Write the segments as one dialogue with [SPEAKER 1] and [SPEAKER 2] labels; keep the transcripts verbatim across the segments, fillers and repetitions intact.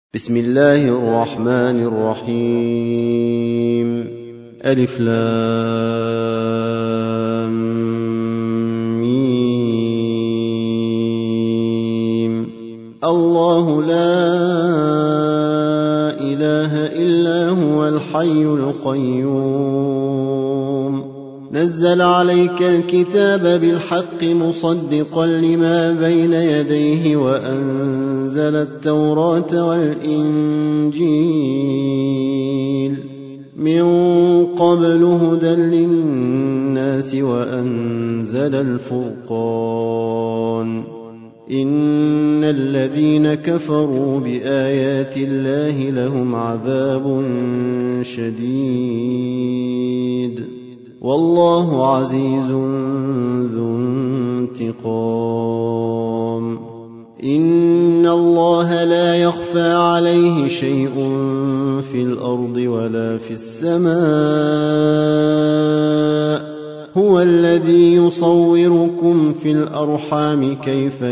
[SPEAKER 1] بسم الله الرحمن الرحيم. ألف لام ميم. الله لا إله إلا هو الحي القيوم نزل عليك الكتاب بالحق مصدقا لما بين يديه وأنزل التوراة والإنجيل من قبل هدى للناس وأنزل الفرقان إن الذين كفروا بآيات الله لهم عذاب شديد والله عزيز ذو انتقام. إن الله لا يخفى عليه شيء في الأرض ولا في السماء هو الذي يصوركم في الأرحام كيف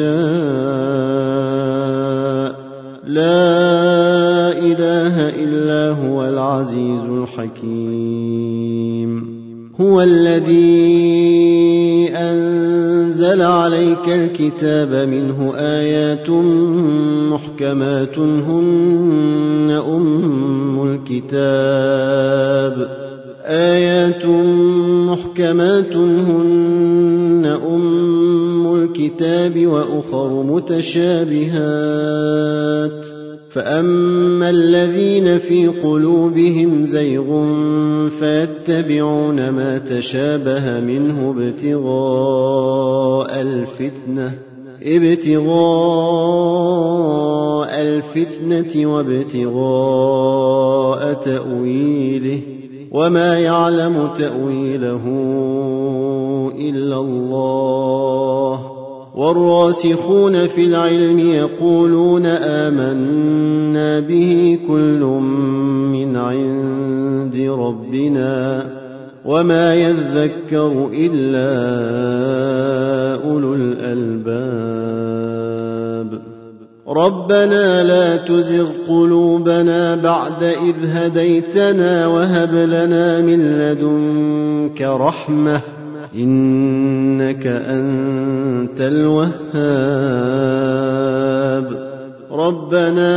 [SPEAKER 1] يشاء لا إله إلا هو العزيز الحكيم. هو الذي أنزل عليك الكتاب منه آيات محكمات هن أم الكتاب آيات محكمات هن أم الكتاب وأخر متشابهات فأما الذين في قلوبهم زيغ فيتبعون ما تشابه منه ابتغاء الفتنة ابتغاء الفتنة وابتغاء تأويله وما يعلم تأويله إلا الله والراسخون في العلم يقولون آمنا به كل من عند ربنا وما يذكر إلا أولو الألباب. ربنا لا تزغ قلوبنا بعد إذ هديتنا وهب لنا من لدنك رحمة إنك أنت الوهاب. ربنا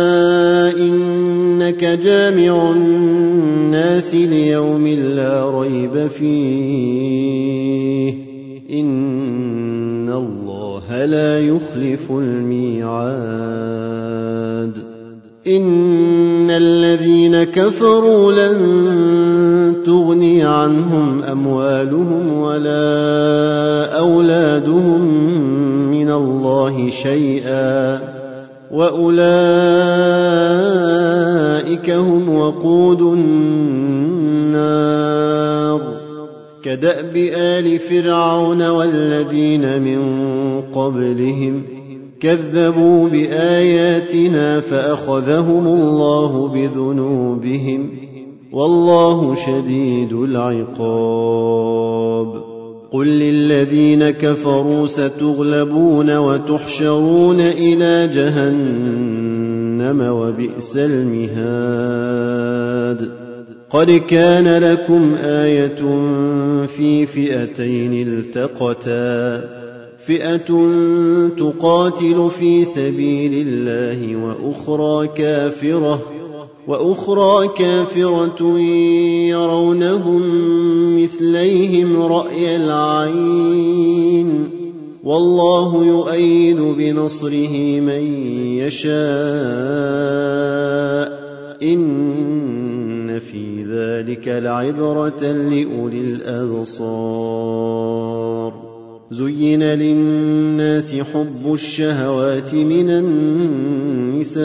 [SPEAKER 1] إنك جامع الناس ليوم لا ريب فيه إن الله لا يخلف الميعاد. إن الذين كفروا لن تغني عنهم أموالهم ولا أولادهم من الله شيئا وأولئك هم وقود النار كدأب آل فرعون والذين من قبلهم كذبوا بآياتنا فأخذهم الله بذنوبهم والله شديد العقاب. قل للذين كفروا ستغلبون وتحشرون إلى جهنم وبئس المهاد. قد كان لكم آية في فئتين التقتا فئة تقاتل في سبيل الله وأخرى كافرة وأخرى كافرة يرونهم مثليهم رأي العين والله يؤيد بنصره من يشاء إن في ذلك لعبرة لأولي الأبصار. زين للناس حب الشهوات من النساء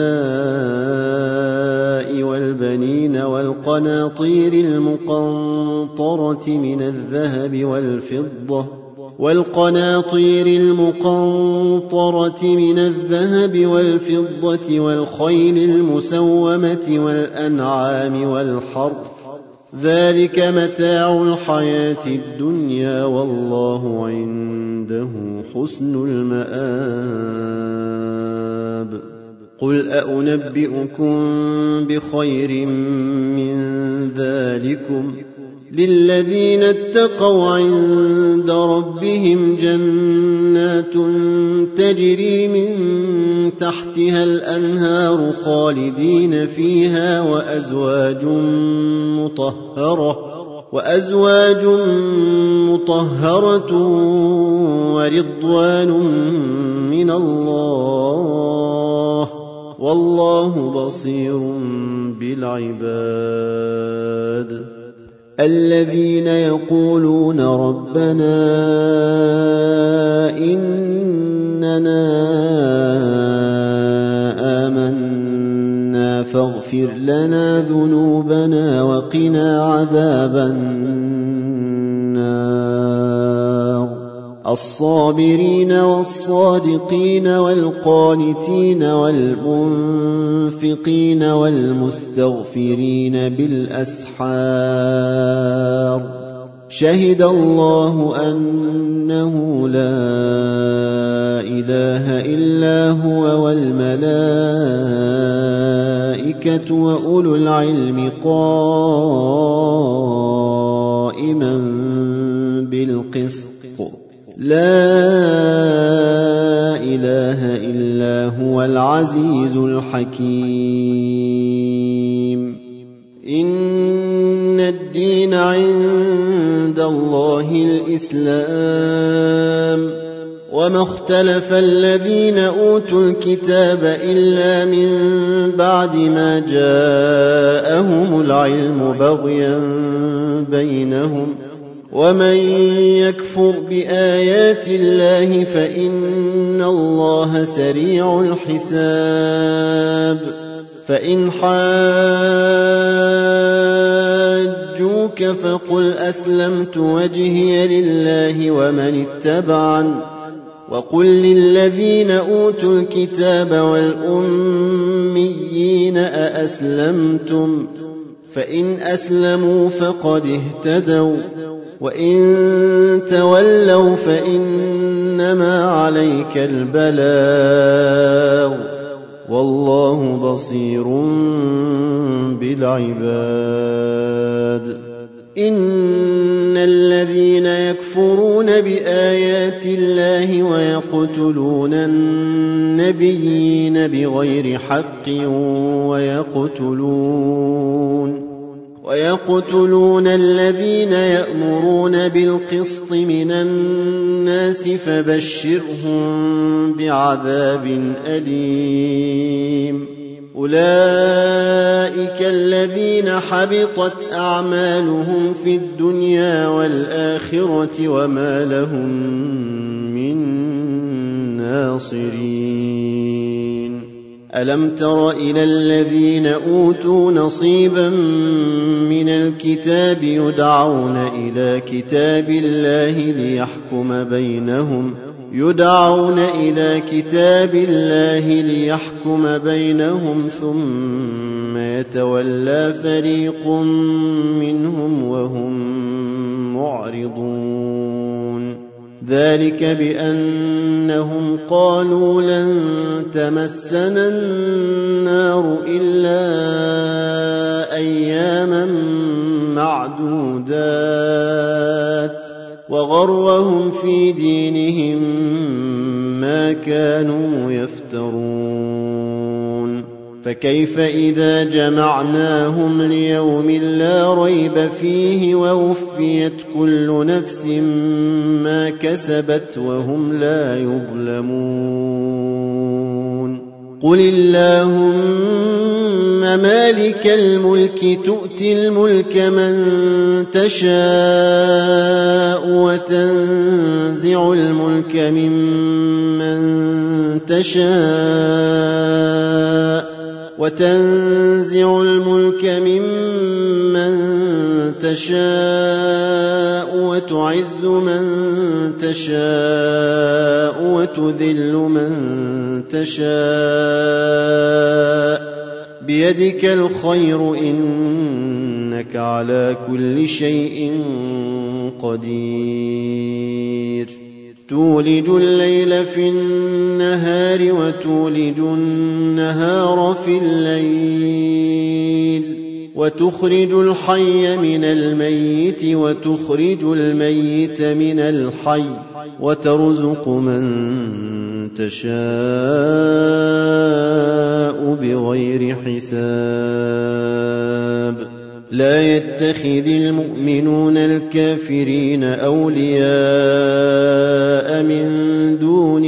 [SPEAKER 1] والبنين والقناطير المقنطرة من الذهب والفضة والقناطير المقنطرة من الذهب والفضة والخيل المسومة والأنعام والحرث ذلك متاع الحياة الدنيا والله عنده حسن المآب. قل أأنبئكم بخير من ذلكم للذين اتقوا عند ربهم جنات تجري من تحتها الأنهار خالدين فيها وأزواج مطهرة وأزواج مطهرة ورضوان من الله والله بصير بالعباد الذين يقولون ربنا إننا آمنا فاغفر لنا ذنوبنا وقنا عذاب النار الصابرين والصادقين والقانتين والمنفقين والمستغفرين بالأسحار شهد الله أنه لا إله إلا هو والملائكة وأولو العلم قائما بالقسط لا إله إلا هو العزيز الحكيم إن الدين عند الله الإسلام وما اختلف الذين أوتوا الكتاب إلا من بعد ما جاءهم العلم بغيا بينهم ومن يكفر بآيات الله فإن الله سريع الحساب فإن حاجوك فقل أسلمت وجهي لله ومن اتبعن وقل للذين أوتوا الكتاب والأميين أأسلمتم فإن أسلموا فقد اهتدوا وإن تولوا فإنما عليك البلاغ والله بصير بالعباد إن الذين يكفرون بآيات الله ويقتلون النبيين بغير حق ويقتلون ويقتلون الذين يأمرون بالقسط من الناس فبشرهم بعذاب أليم أولئك الذين حبطت أعمالهم في الدنيا والآخرة وما لهم من ناصرين ألم تر إلى الذين أوتوا نصيبا من الكتاب يدعون إلى كتاب الله ليحكم بينهم يدعون إلى كتاب الله ليحكم بينهم ثم يتولى فريق منهم وهم معرضون ذلك بأنهم قالوا لن تمسنا النار إلا أياما معدودات وغرهم في دينهم ما كانوا يفترون فكيف إذا جمعناهم ليوم لا ريب فيه ووفيت كل نفس ما كسبت وهم لا يظلمون قل اللهم مالك الملك تؤتي الملك من تشاء وتنزع الملك ممن تشاء وتنزع الملك ممن تشاء وتعز من تشاء وتذل من تشاء بيدك الخير إنك على كل شيء قدير تولج الليل في النهار وتولج النهار في الليل وتخرج الحي من الميت وتخرج الميت من الحي وترزق من تشاء بغير حساب لا يتخذ المؤمنون الكافرين أولياء من دون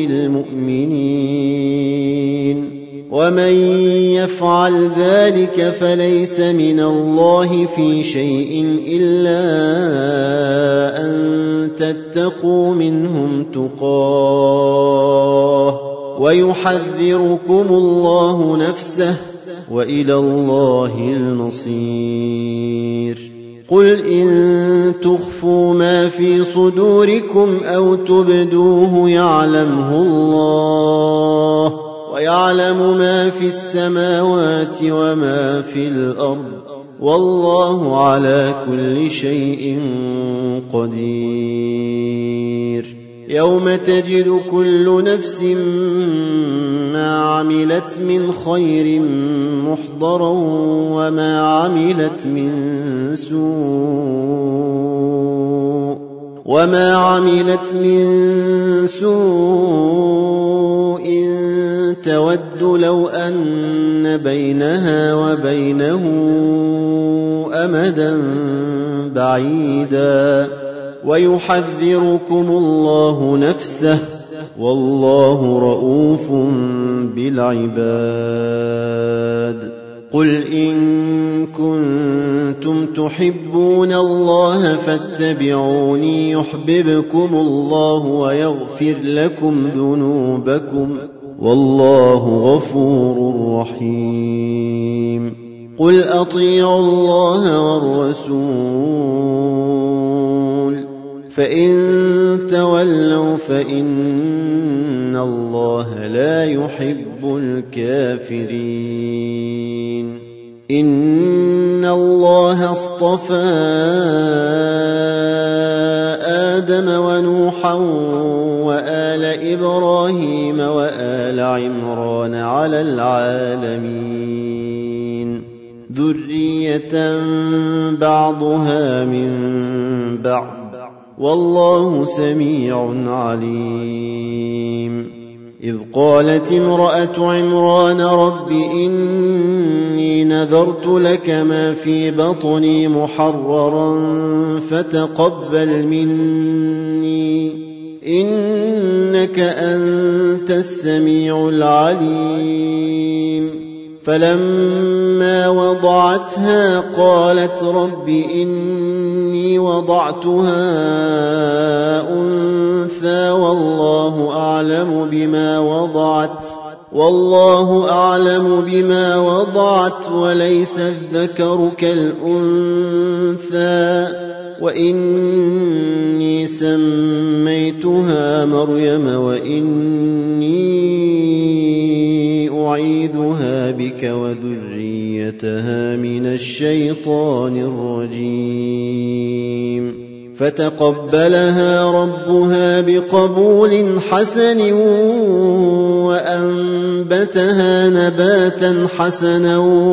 [SPEAKER 1] المؤمنين ومن يفعل ذلك فليس من الله في شيء إلا أن تتقوا منهم تقاه ويحذركم الله نفسه وإلى الله المصير قل إن تخفوا ما في صدوركم أو تبدوه يعلمه الله ويعلم ما في السماوات وما في الأرض والله على كل شيء قدير يوم تجد كل نفس ما عملت من خير محضرا وما عملت من سوء وما عملت من سوء تود لو أن بينها وبينه أمدا بعيدا ويحذركم الله نفسه والله رؤوف بالعباد قل إن كنتم تحبون الله فاتبعوني يحببكم الله ويغفر لكم ذنوبكم والله غفور رحيم قل أطيعوا الله والرسول فإن تولوا فإن الله لا يحب الكافرين إن الله اصطفى آدم ونوحا وآل إبراهيم وآل عمران على العالمين ذرية بعضها من بعض والله سميع عليم إذ قالت امرأة عمران رب إني نذرت لك ما في بطني محررا فتقبل مني إنك أنت السميع العليم فلما وضعتها قالت رب إني وضعتها أنثى والله أعلم بما وضعت والله أعلم بما وضعت وليس الذكر كالأنثى وإني سميتها مريم وإني أعيذها بك وذريتها من الشيطان الرجيم فتقبلها ربها بقبول حسن وأنبتها نباتا حسنا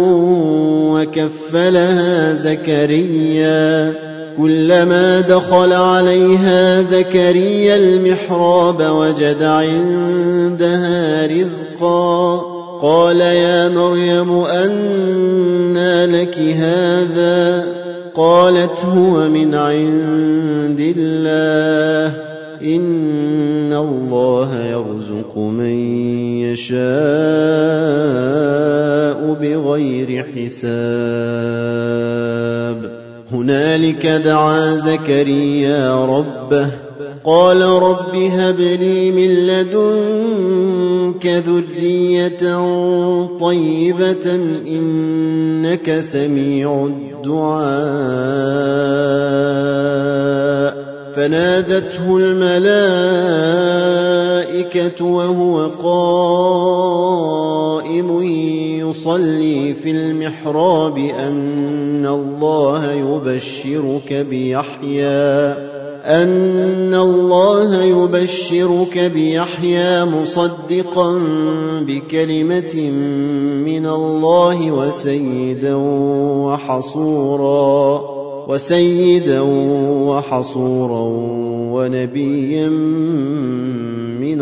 [SPEAKER 1] وكفلها زكريا كلما دخل عليها زكريا المحراب وجد عندها رزقا قال يا مريم أنى لك هذا قالت هو من عند الله إن الله يرزق من يشاء بغير حساب هنالك دعا زكريا ربه قال رب هب لي من لدنك ذرية طيبة إنك سميع الدعاء فنادته الملائكة وهو قائم يصلي في المحراب أن الله يبشرك بيحيى أن الله يبشرك بيحيى مصدقا بكلمة من الله وسيدا وحصورا وسيدا وحصورا ونبيا من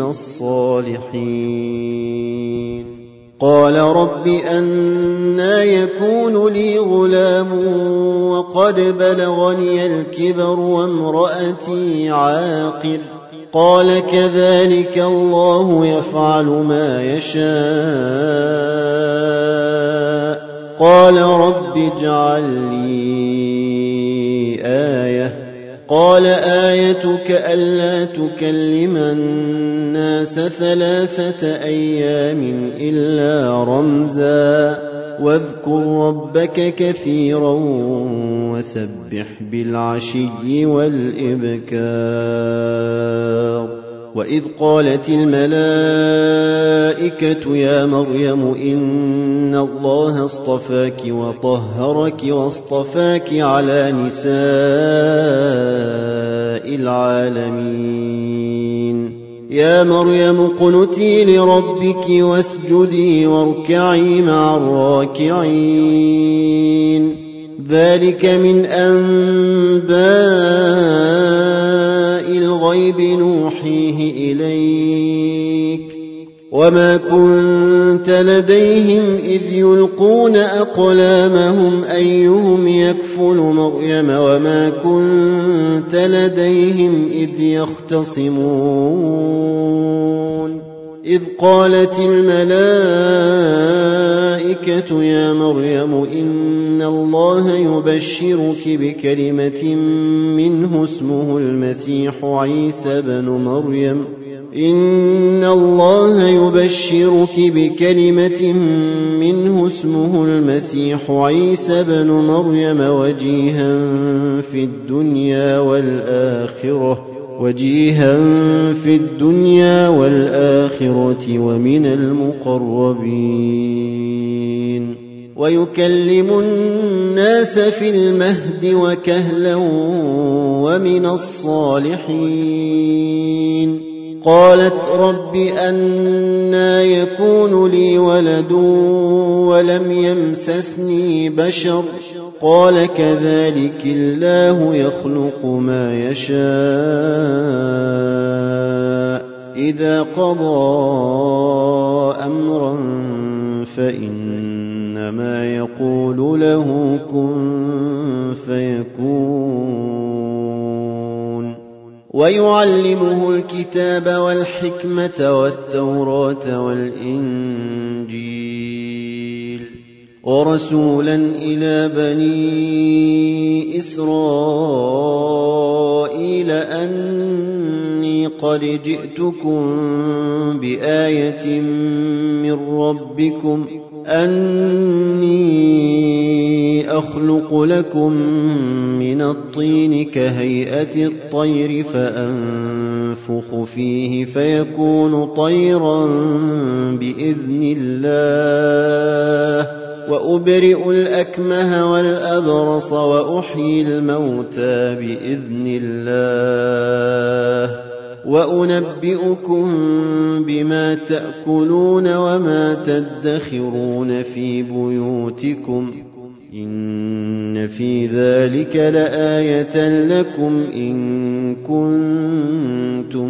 [SPEAKER 1] الصالحين. قال رب أنى يكون لي غلام وقد بلغني الكبر وامرأتي عاقر؟ قال كذلك الله يفعل ما يشاء. قال رب اجعل لي آية. قال آيتك ألا تكلم الناس ثلاثة أيام إلا رمزا واذكر ربك كثيرا وسبح بالعشي والإبكار. وإذ قالت الملائكة يا مريم إن الله اصطفاك وطهرك واصطفاك على نساء العالمين. يا مريم اقنتي لربك واسجدي واركعي مع الراكعين. ذلك من أنباء الغيب نوحيه إليك وما كنت لديهم إذ يلقون أقلامهم أيهم يكفل مريم وما كنت لديهم إذ يختصمون. إذ قالت الملائكة يا مريم إن الله يبشرك بكلمة منه اسمه المسيح عيسى بن مريم إن الله يبشرك بكلمة منه اسمه المسيح عيسى بن مريم وجيها في الدنيا والآخرة وجيها في الدنيا والآخرة ومن المقربين ويكلم الناس في المهد وكهلا ومن الصالحين. قالت رب أنى يكون لي ولد ولم يمسسني بشر؟ قال كذلك الله يخلق ما يشاء إذا قضى أمرا فإنما يقول له كن فيكون. ويعلمه الكتاب والحكمة والتوراة والإنجيل ورسولا إلى بني إسرائيل أني قد جئتكم بآية من ربكم أني أخلق لكم من الطين كهيئة الطير فأنفخ فيه فيكون طيرا بإذن الله وأبرئ الأكمه والأبرص وأحيي الموتى بإذن الله وأنبئكم بما تأكلون وما تدخرون في بيوتكم إن في ذلك لآية لكم إن كنتم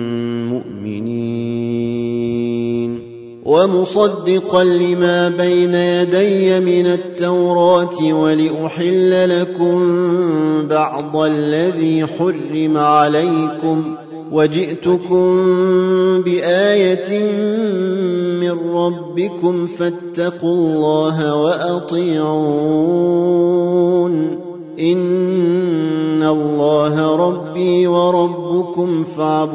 [SPEAKER 1] مؤمنين. ومصدقا لما بين يدي من التوراة ولأحل لكم بعض الذي حرم عليكم وجئتكم بآية من ربكم فاتقوا الله وأطيعون إن الله ربي وربكم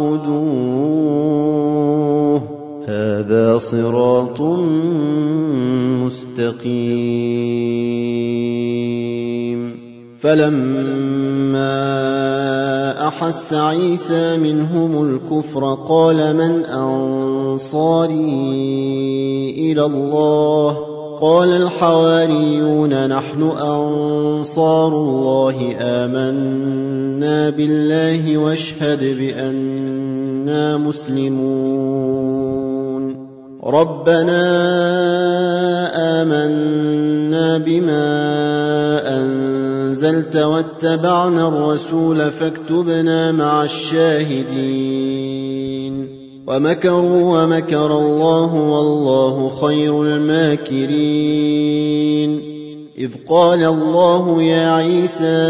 [SPEAKER 1] فاعبدوه هذا صراط مستقيم. فلما أحس عيسى منهم الكفر قال من أنصاري إلى الله قال الحواريون نحن أنصار الله آمنا بالله واشهد بأننا مسلمون ربنا آمنا بما أنزلت واتبعنا الرسول فاكتبنا مع الشاهدين ومكروا ومكر الله والله خير الماكرين إذ قال الله يا عيسى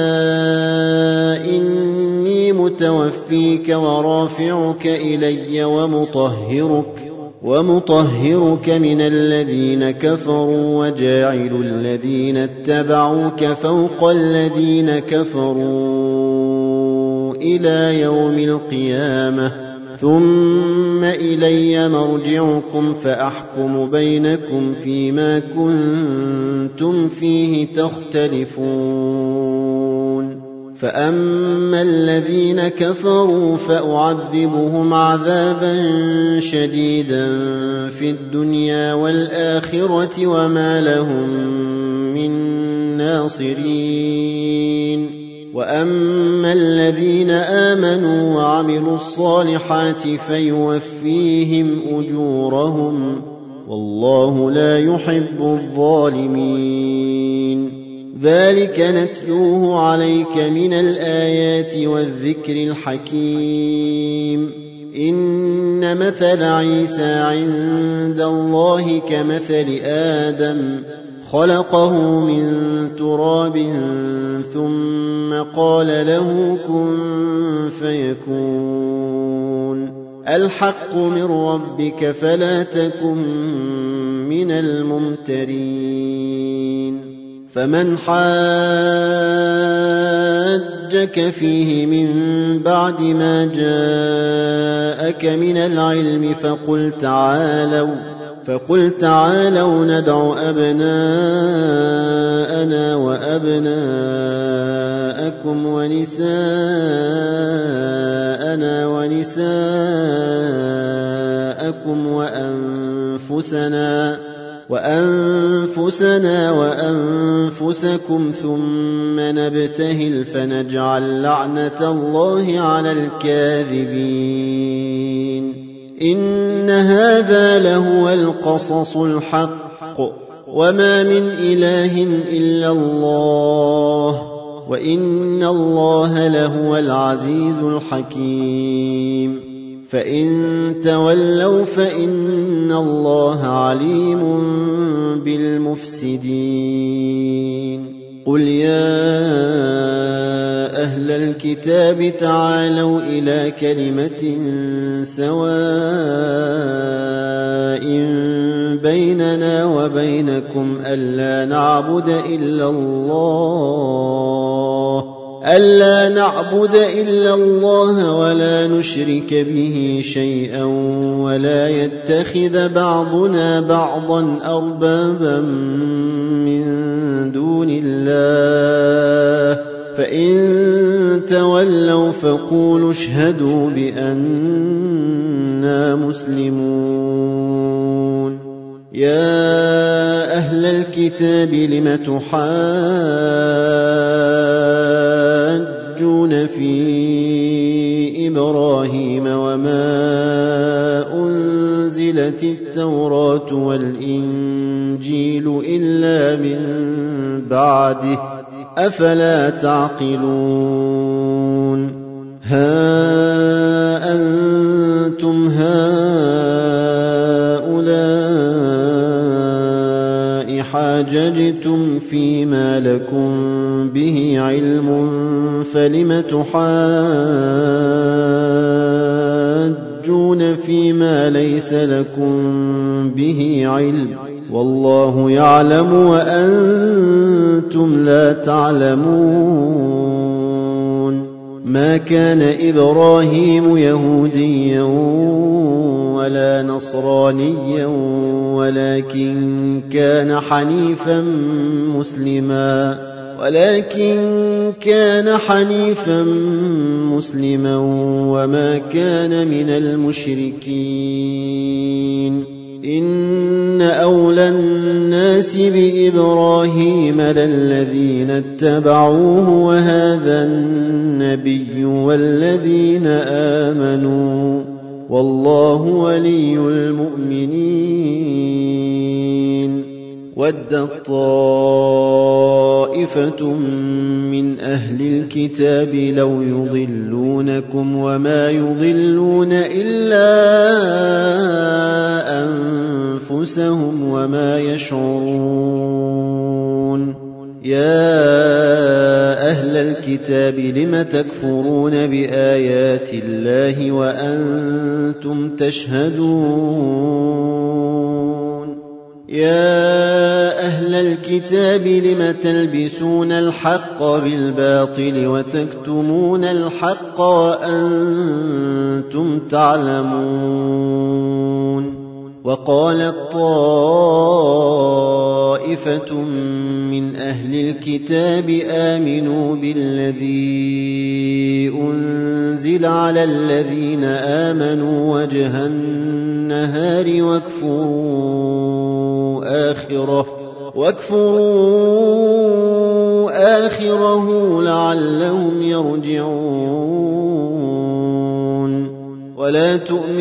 [SPEAKER 1] إني متوفيك ورافعك إلي ومطهرك ومطهرك من الذين كفروا وجاعل الذين اتبعوك فوق الذين كفروا إلى يوم القيامة ثم إلي مرجعكم فأحكم بينكم فيما كنتم فيه تختلفون فأما الذين كفروا فأعذبهم عذابا شديدا في الدنيا والآخرة وما لهم من ناصرين وأما الذين آمنوا وعملوا الصالحات فيوفيهم أجورهم والله لا يحب الظالمين ذلك نتلوه عليك من الآيات والذكر الحكيم إن مثل عيسى عند الله كمثل آدم خلقه من تراب ثم قال له كن فيكون الحق من ربك فلا تكن من الممترين فمن حاجك فيه من بعد ما جاءك من العلم فقل تعالوا فقل تعالوا ندع أبناءنا وأبناءكم ونساءنا ونساءكم وأنفسنا وأنفسنا وأنفسكم ثم نبتهل فنجعل لعنة الله على الكاذبين إن هذا لهو القصص الحق وما من إله إلا الله وإن الله لهو العزيز الحكيم فإن تولوا فإن الله عليم بالمفسدين قل يا أهل الكتاب تعالوا إلى كلمة سواء بيننا وبينكم ألا نعبد إلا الله ألا نعبد إلا الله ولا نشرك به شيئا ولا يتخذ بعضنا بعضا أربابا من دون الله فإن تولوا فقولوا اشهدوا بأننا مسلمون يا أهل الكتاب لم تحاجون في إبراهيم وما أنزلت التوراة والإنجيل إلا من بعده أفلا تعقلون ها أنتم هؤلاء حاججتم فيما لكم به علم فلم تحاجون فيما ليس لكم به علم والله يعلم وأنتم لا تعلمون ما كان إبراهيم يهوديا ولا نصرانيا ولكن كان حنيفا مسلما ولكن كان حنيفا مسلما وما كان من المشركين إن أولى الناس بإبراهيم للذين اتبعوه وهذا النبي والذين آمنوا والله ولي المؤمنين ودت طائفة من أهل الكتاب لو يضلونكم وما يضلون إلا أنفسهم وما يشعرون يا أهل الكتاب لم تكفرون بآيات الله وأنتم تشهدون يا أهل الكتاب لم تلبسون الحق بالباطل وتكتمون الحق وأنتم تعلمون وقالت طائفة من أهل الكتاب آمنوا بالذي أنزل على الذين آمنوا وجه النهار واكفروا آخره واكفروا آخره لعلهم يرجعون ولا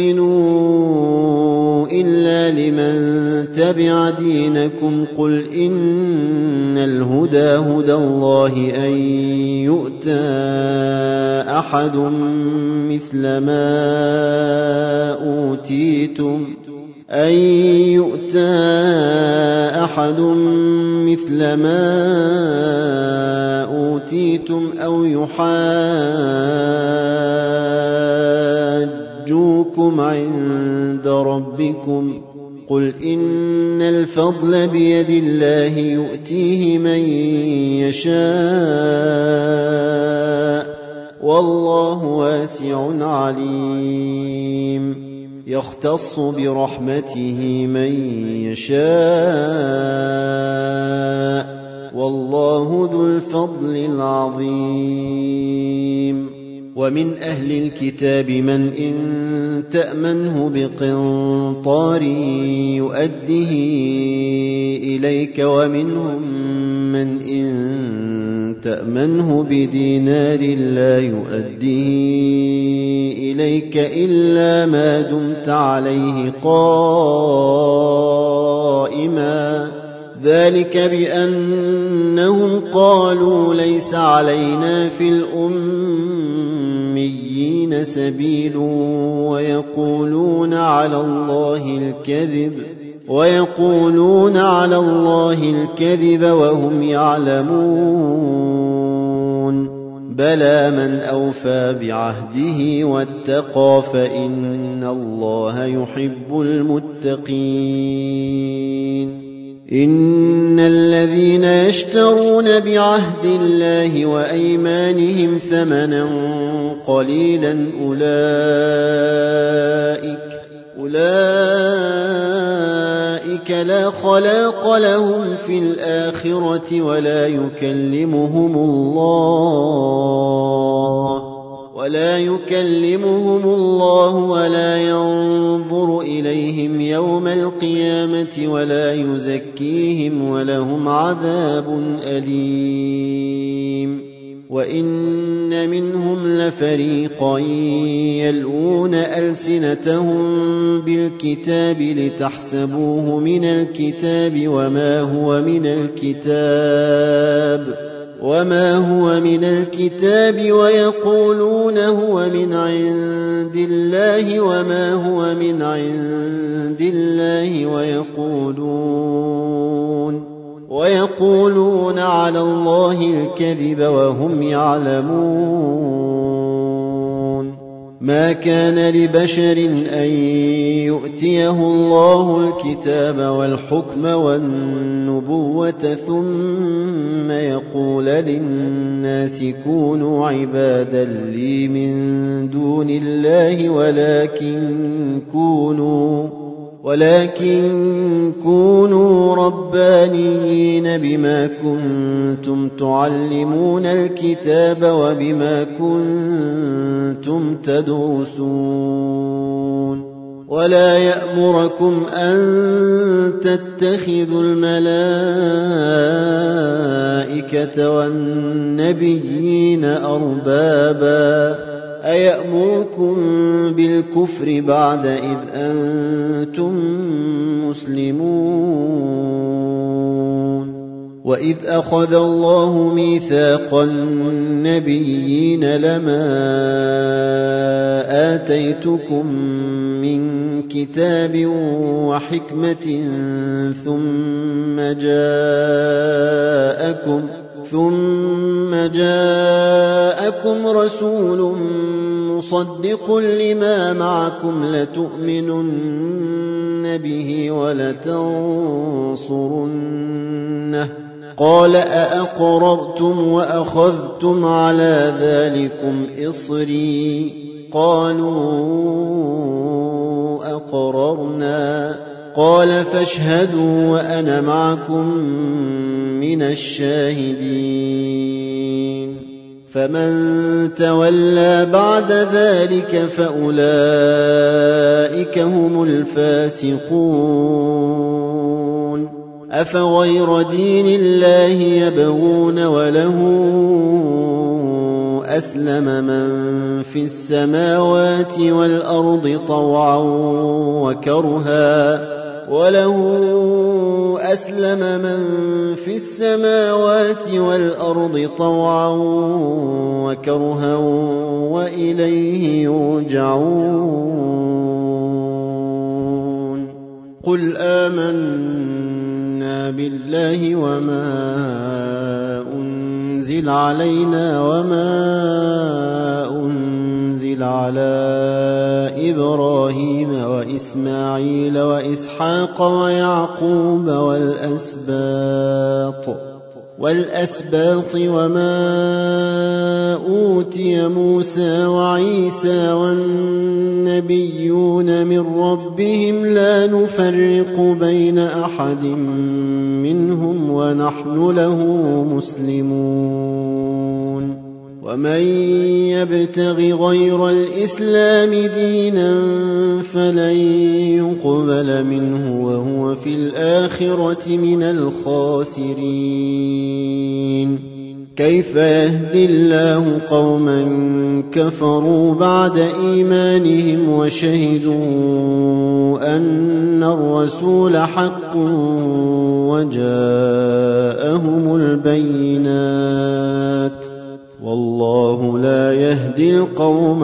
[SPEAKER 1] تؤمنوا إلا لمن تبع دينكم قل إن الهدى هدى الله أن يؤتى أحد مثل ما أوتيتم أن يؤتى أحد مثل ما أوتيتم أو يحاجوكم عند ربكم قل إن الفضل بيد الله يؤتيه من يشاء والله واسع عليم يختص برحمته من يشاء والله ذو الفضل العظيم ومن أهل الكتاب من إن تأمنه بقنطار يؤديه إليك ومنهم من إن تأمنه بدينار لا يؤديه إليك إلا ما دمت عليه قائما ذلك بأنهم قالوا ليس علينا في الأميين سبيل ويقولون على الله الكذب ويقولون على الله الكذب وهم يعلمون بلى من أوفى بعهده واتقى فإن الله يحب المتقين إن الذين يشترون بعهد الله وأيمانهم ثمنا قليلا أولئك أولئك لا خلاق لهم في الآخرة ولا يكلمهم الله ولا يكلمهم الله ولا ينظر إليهم يوم القيامة ولا يزكيهم ولهم عذاب أليم وإن منهم لفريقا يلؤون ألسنتهم بالكتاب لتحسبوه من الكتاب وما هو من الكتاب وما هو من الكتاب ويقولون هو من عند الله وما هو من عند الله ويقولون ويقولون على الله الكذب وهم يعلمون ما كان لبشر أن يؤتيه الله الكتاب والحكم والنبوة ثم يقول للناس كونوا عبادا لي من دون الله ولكن كونوا ولكن كونوا ربانيين بما كنتم تعلمون الكتاب وبما كنتم تدرسون ولا يأمركم أن تتخذوا الملائكة والنبيين أربابا أيأمركم بالكفر بعد إذ أنتم مسلمون وإذ أخذ الله ميثاق النبيين لما آتيتكم من كتاب وحكمة ثم جاءكم ثم جاءكم رسول مصدق لما معكم لتؤمنن به ولتنصرنه قال أأقررتم وأخذتم على ذلكم إصري قالوا أقررنا قال فاشهدوا وأنا معكم من الشاهدين فمن تولى بعد ذلك فأولئك هم الفاسقون أفغير دين الله يبغون وله أسلم من في السماوات والأرض طوعا وكرها وله أسلم من في السماوات والأرض طوعا وكرها وإليه يرجعون قل آمنا بالله وما أنزل علينا وما أنزل على إبراهيم وإسماعيل وإسحاق ويعقوب والأسباط والأسباط وما أوتي موسى وعيسى والنبيون من ربهم لا نفرق بين أحد منهم ونحن له مسلمون ومن يبتغ غير الإسلام دينا فلن يقبل منه وهو في الآخرة من الخاسرين كيف يهدي الله قوما كفروا بعد إيمانهم وشهدوا أن الرسول حق وجاءهم البينات والله لا يهدي القوم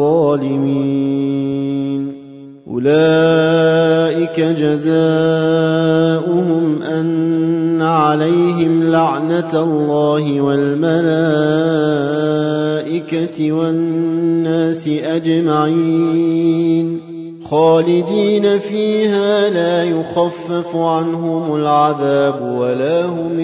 [SPEAKER 1] الظالمين أولئك جزاؤهم أن عليهم لعنة الله والملائكة والناس أجمعين خالدين فيها لا يخفف عنهم العذاب ولا هم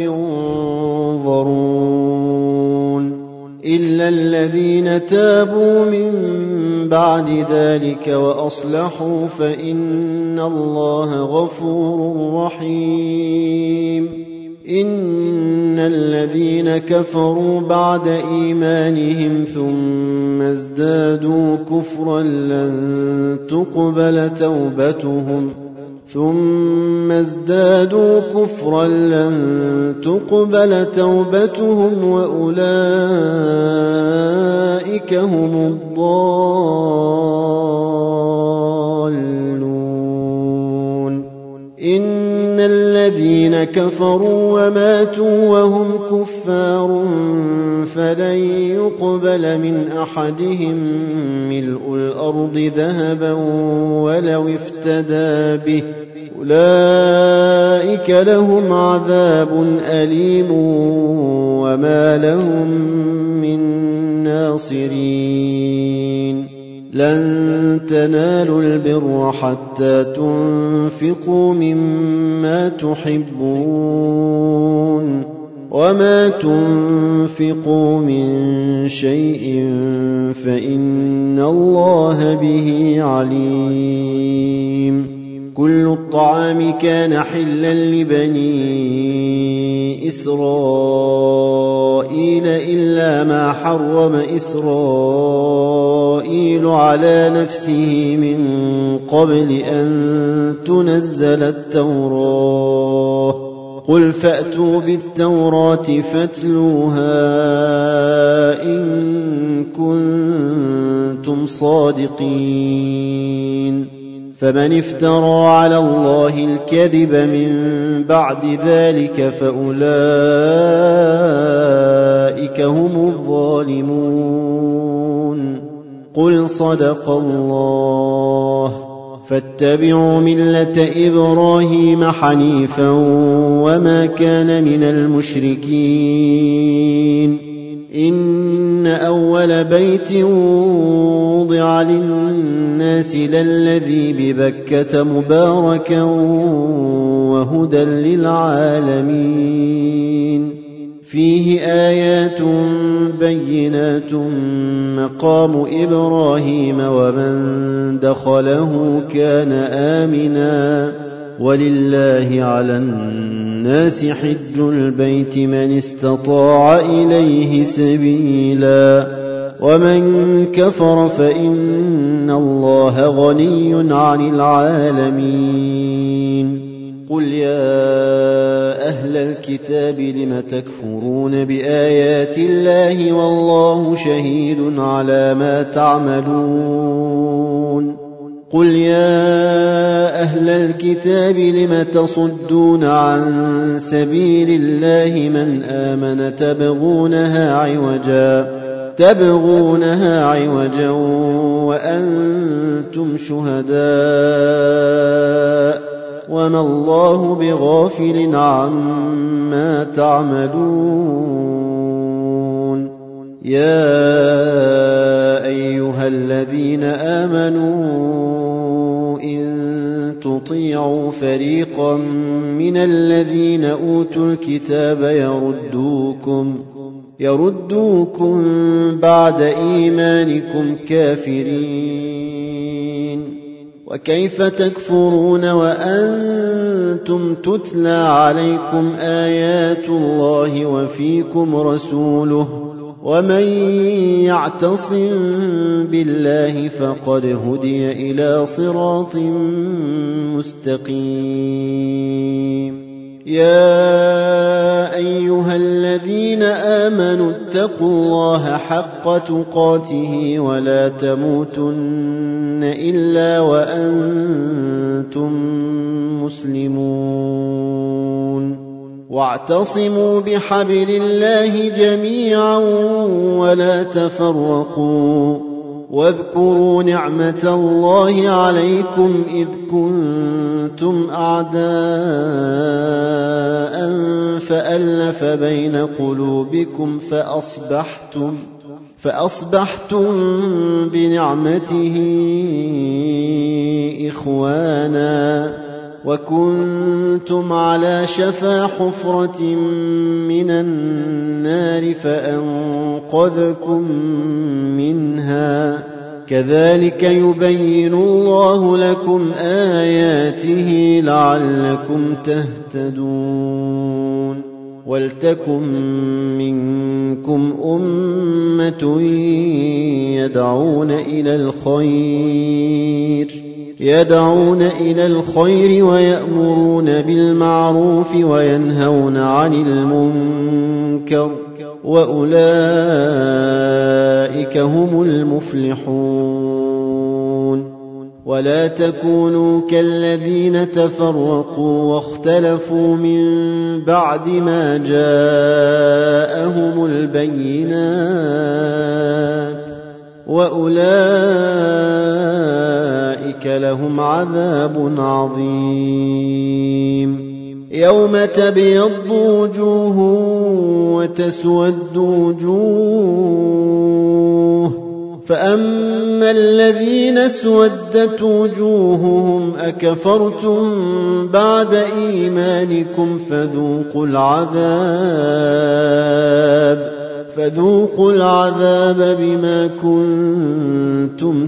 [SPEAKER 1] ينظرون إلا الذين تابوا من بعد ذلك وأصلحوا فإن الله غفور رحيم إن الذين كفروا بعد إيمانهم ثم ازدادوا كفرا لن تقبل توبتهم ثم ازدادوا كفرا لن تقبل توبتهم وأولئك هم الضالون إن الذين كفروا وماتوا وهم كفار فلن يقبل من أحدهم ملء الأرض ذهبا ولو افتدى به أولئك لهم عذاب أليم وما لهم من ناصرين لن تنالوا البر حتى تنفقوا مما تحبون وما تنفقوا من شيء فإن الله به عليم كل الطعام كان حلا لبني إسرائيل إلا ما حرم إسرائيل يقول على نفسه من قبل أن تنزل التوراة قل فأتوا بالتوراة فاتلوها إن كنتم صادقين فمن افترى على الله الكذب من بعد ذلك فأولئك هم الظالمون قل صدق الله فاتبعوا ملة إبراهيم حنيفا وما كان من المشركين إن أول بيت وضع للناس للذي ببكة مباركا وهدى للعالمين فيه آيات بينات مقام إبراهيم ومن دخله كان آمنا ولله على الناس حج البيت من استطاع إليه سبيلا ومن كفر فإن الله غني عن العالمين قل يا أهل الكتاب لم تكفرون بآيات الله والله شهيد على ما تعملون قل يا أهل الكتاب لم تصدون عن سبيل الله من آمن تبغونها عوجا تبغونها عوجا وأنتم شهداء وما الله بغافل عما تعملون يا أيها الذين آمنوا إن تطيعوا فريقا من الذين أوتوا الكتاب يردوكم يردوكم بعد إيمانكم كافرين وكيف تكفرون وأنتم تتلى عليكم آيات الله وفيكم رسوله ومن يعتصم بالله فقد هدي إلى صراط مستقيم يا أيها الذين آمنوا اتقوا الله حق تقاته ولا تموتن إلا وأنتم مسلمون واعتصموا بحبل الله جميعا ولا تفرقوا واذكروا نعمة الله عليكم إذ كنتم أعداء فألف بين قلوبكم فأصبحتم فأصبحتم بنعمته إخوانا وكنتم على شفا حفرة من النار فأنقذكم منها كذلك يبين الله لكم آياته لعلكم تهتدون ولتكن منكم أمة يدعون إلى الخير يدعون إلى الخير ويأمرون بالمعروف وينهون عن المنكر وأولئك هم المفلحون ولا تكونوا كالذين تفرقوا واختلفوا من بعد ما جاءهم البينات وأولئك لهم عذاب عظيم يوم تبيض وجوه وتسود وجوه فأما الذين اسودت وجوههم أكفرتم بعد إيمانكم فذوقوا العذاب فذوقوا العذاب بما كنتم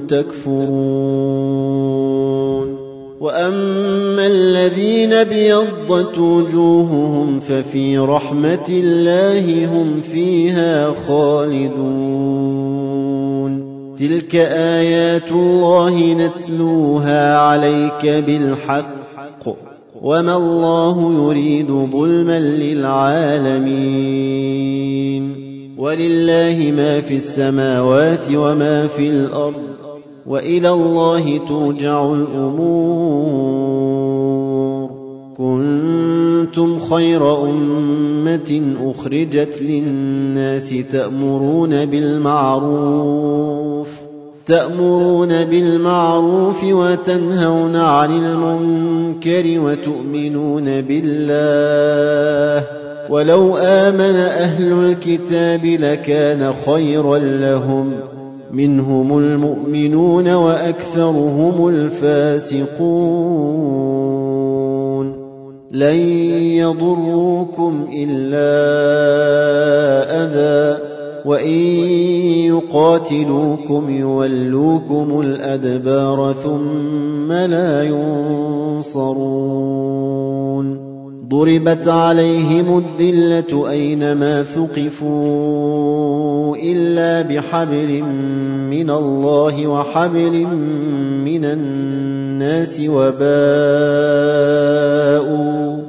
[SPEAKER 1] تكفرون وأما الذين ابيضت وجوههم ففي رحمة الله هم فيها خالدون تلك آيات الله نتلوها عليك بالحق وما الله يريد ظلما للعالمين ولله ما في السماوات وما في الأرض وإلى الله ترجع الأمور كنتم خير أمة أخرجت للناس تأمرون بالمعروف تأمرون بالمعروف وتنهون عن المنكر وتؤمنون بالله ولو آمن أهل الكتاب لكان خيرا لهم منهم المؤمنون وأكثرهم الفاسقون لن يضروكم إلا أذى وإن يقاتلوكم يولوكم الأدبار ثم لا ينصرون ضربت عليهم الذلة أينما ثقفوا إلا بحبل من الله وحبل من الناس وباءوا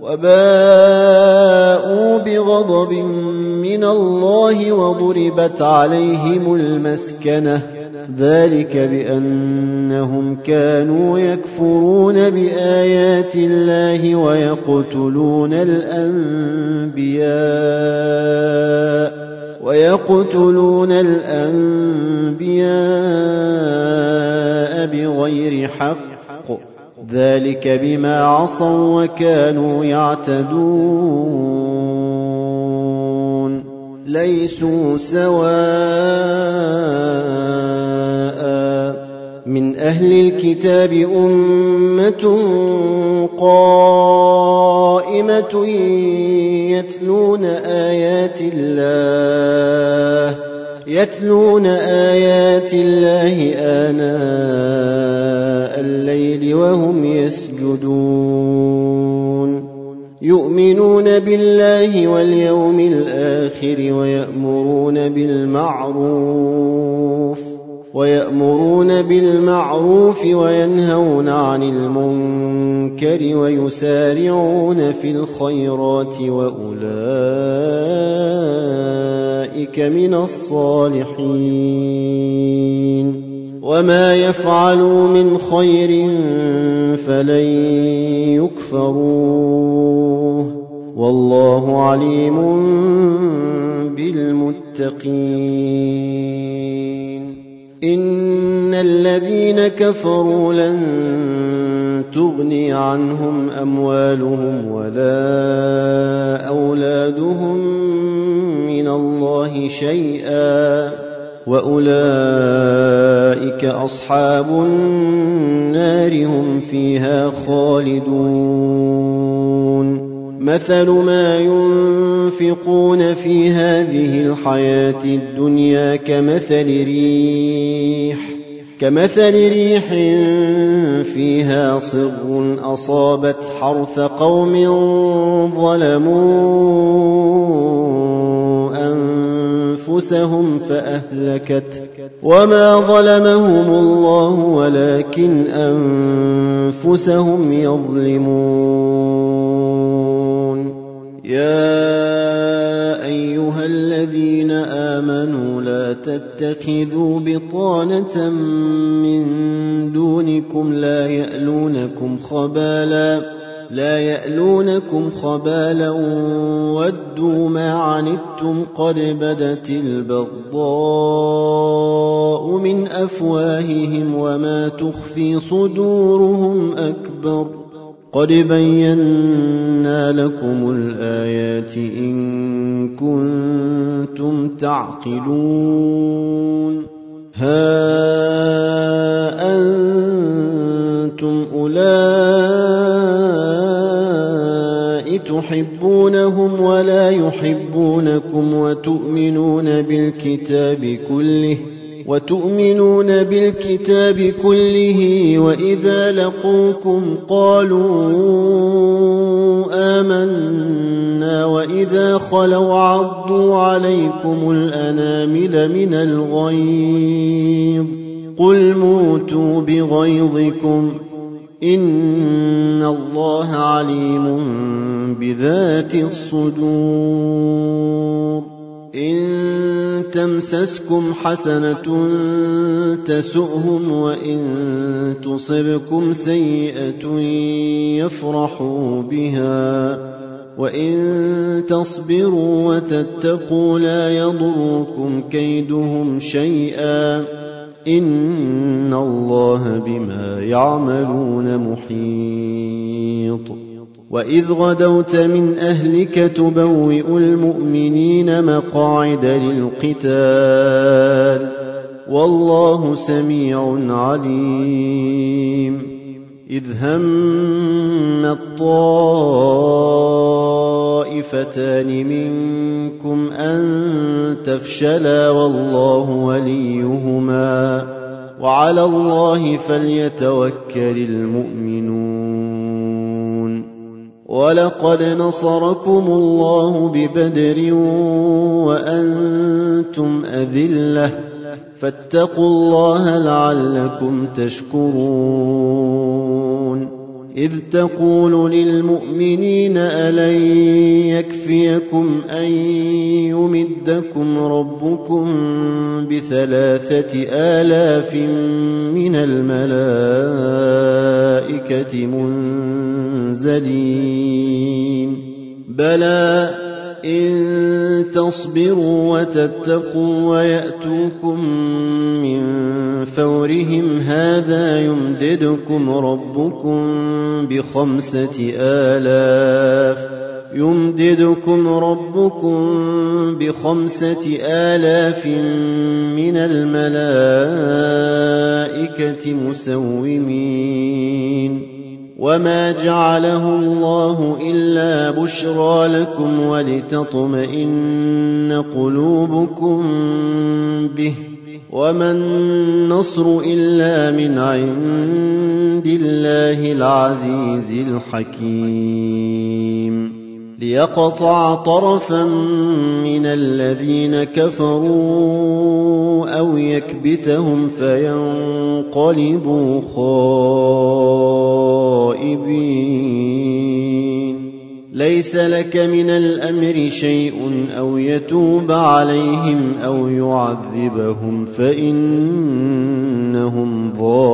[SPEAKER 1] وباءوا بغضب من الله وضربت عليهم المسكنة ذلك بأنهم كانوا يكفرون بآيات الله ويقتلون الأنبياء ويقتلون الأنبياء بغير حق ذلك بما عصوا وكانوا يعتدون ليسوا سواء من أهل الكتاب أمة قائمة يتلون آيات الله يتلون آيات الله آناء الليل وهم يسجدون يؤمنون بالله واليوم الآخر ويأمرون بالمعروف ويأمرون بالمعروف وينهون عن المنكر ويسارعون في الخيرات وأولئك من الصالحين وما يفعلوا من خير فلن يكفروه والله عليم بالمتقين إن الذين كفروا لن تغني عنهم أموالهم ولا أولادهم من الله شيئا وأولئك أصحاب النار هم فيها خالدون مثل ما ينفقون في هذه الحياة الدنيا كمثل ريح كمثل ريح فيها صر أصابت حرث قوم ظلموا أنفسهم فأهلكت وما ظلمهم الله ولكن أنفسهم يظلمون يا أيها الذين آمنوا لا تتخذوا بطانة من دونكم لا يألونكم خبالا لا يألونكم خبالا ودوا ما عنتم قد بدت البغضاء من أفواههم وما تخفي صدورهم أكبر قد بينا لكم الآيات إن كنتم تعقلون ها أنتم أولئك تحبونهم ولا يحبونكم وتؤمنون بالكتاب كله وتؤمنون بالكتاب كله وإذا لقوكم قالوا آمنا وإذا خلوا عضوا عليكم الأنامل من الغيظ قل موتوا بغيظكم إن الله عليم بذات الصدور إن تمسسكم حسنة تسؤهم وإن تصبكم سيئة يفرحوا بها وإن تصبروا وتتقوا لا يضركم كيدهم شيئا إن الله بما يعملون محيط وإذ غدوت من أهلك تبوئ المؤمنين مقاعد للقتال والله سميع عليم إذ هم الطائفتان منكم أن تفشلا والله وليهما وعلى الله فليتوكل المؤمنون ولقد نصركم الله ببدر وأنتم أذلة فاتقوا الله لعلكم تشكرون إذ تقول للمؤمنين ألن يكفيكم أن يمدكم ربكم بثلاثة آلاف من الملائكة منزلين بلى إن تصبروا وتتقوا ويأتوكم من فورهم هذا يمددكم ربكم بخمسة آلاف يمددكم ربكم بخمسة آلاف من الملائكة مسومين وما جعله الله إلا بشرى لكم ولتطمئن قلوبكم به وما النصر إلا من عند الله العزيز الحكيم ليقطع طرفا من الذين كفروا أو يكبتهم فينقلبوا خائبين ليس لك من الأمر شيء أو يتوب عليهم أو يعذبهم فإنهم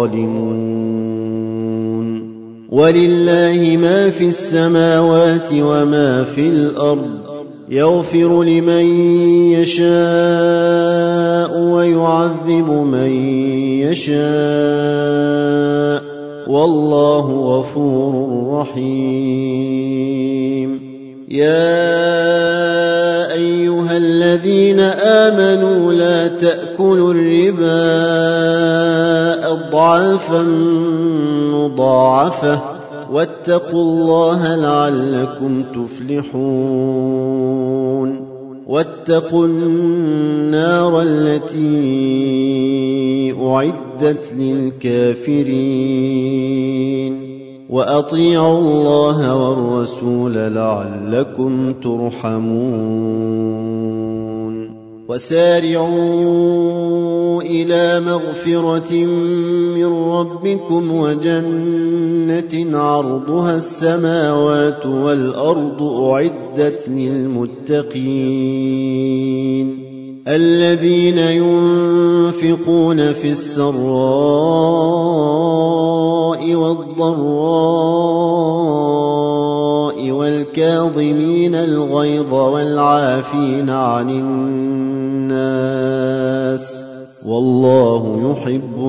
[SPEAKER 1] ظالمون ولله ما في السماوات وما في الأرض يغفر لمن يشاء ويعذب من يشاء والله غفور رحيم يا أيها الذين آمنوا لا تأكلوا الربا أضعافا مضاعفة واتقوا الله لعلكم تفلحون واتقوا النار التي أعدت للكافرين وأطيعوا الله والرسول لعلكم ترحمون وسارعوا إلى مغفرة من ربكم وجنة عرضها السماوات والأرض أعدت للمتقين الذين ينفقون في السراء والضراء والكاظمين الغيظ والعافين عن الناس والله يحب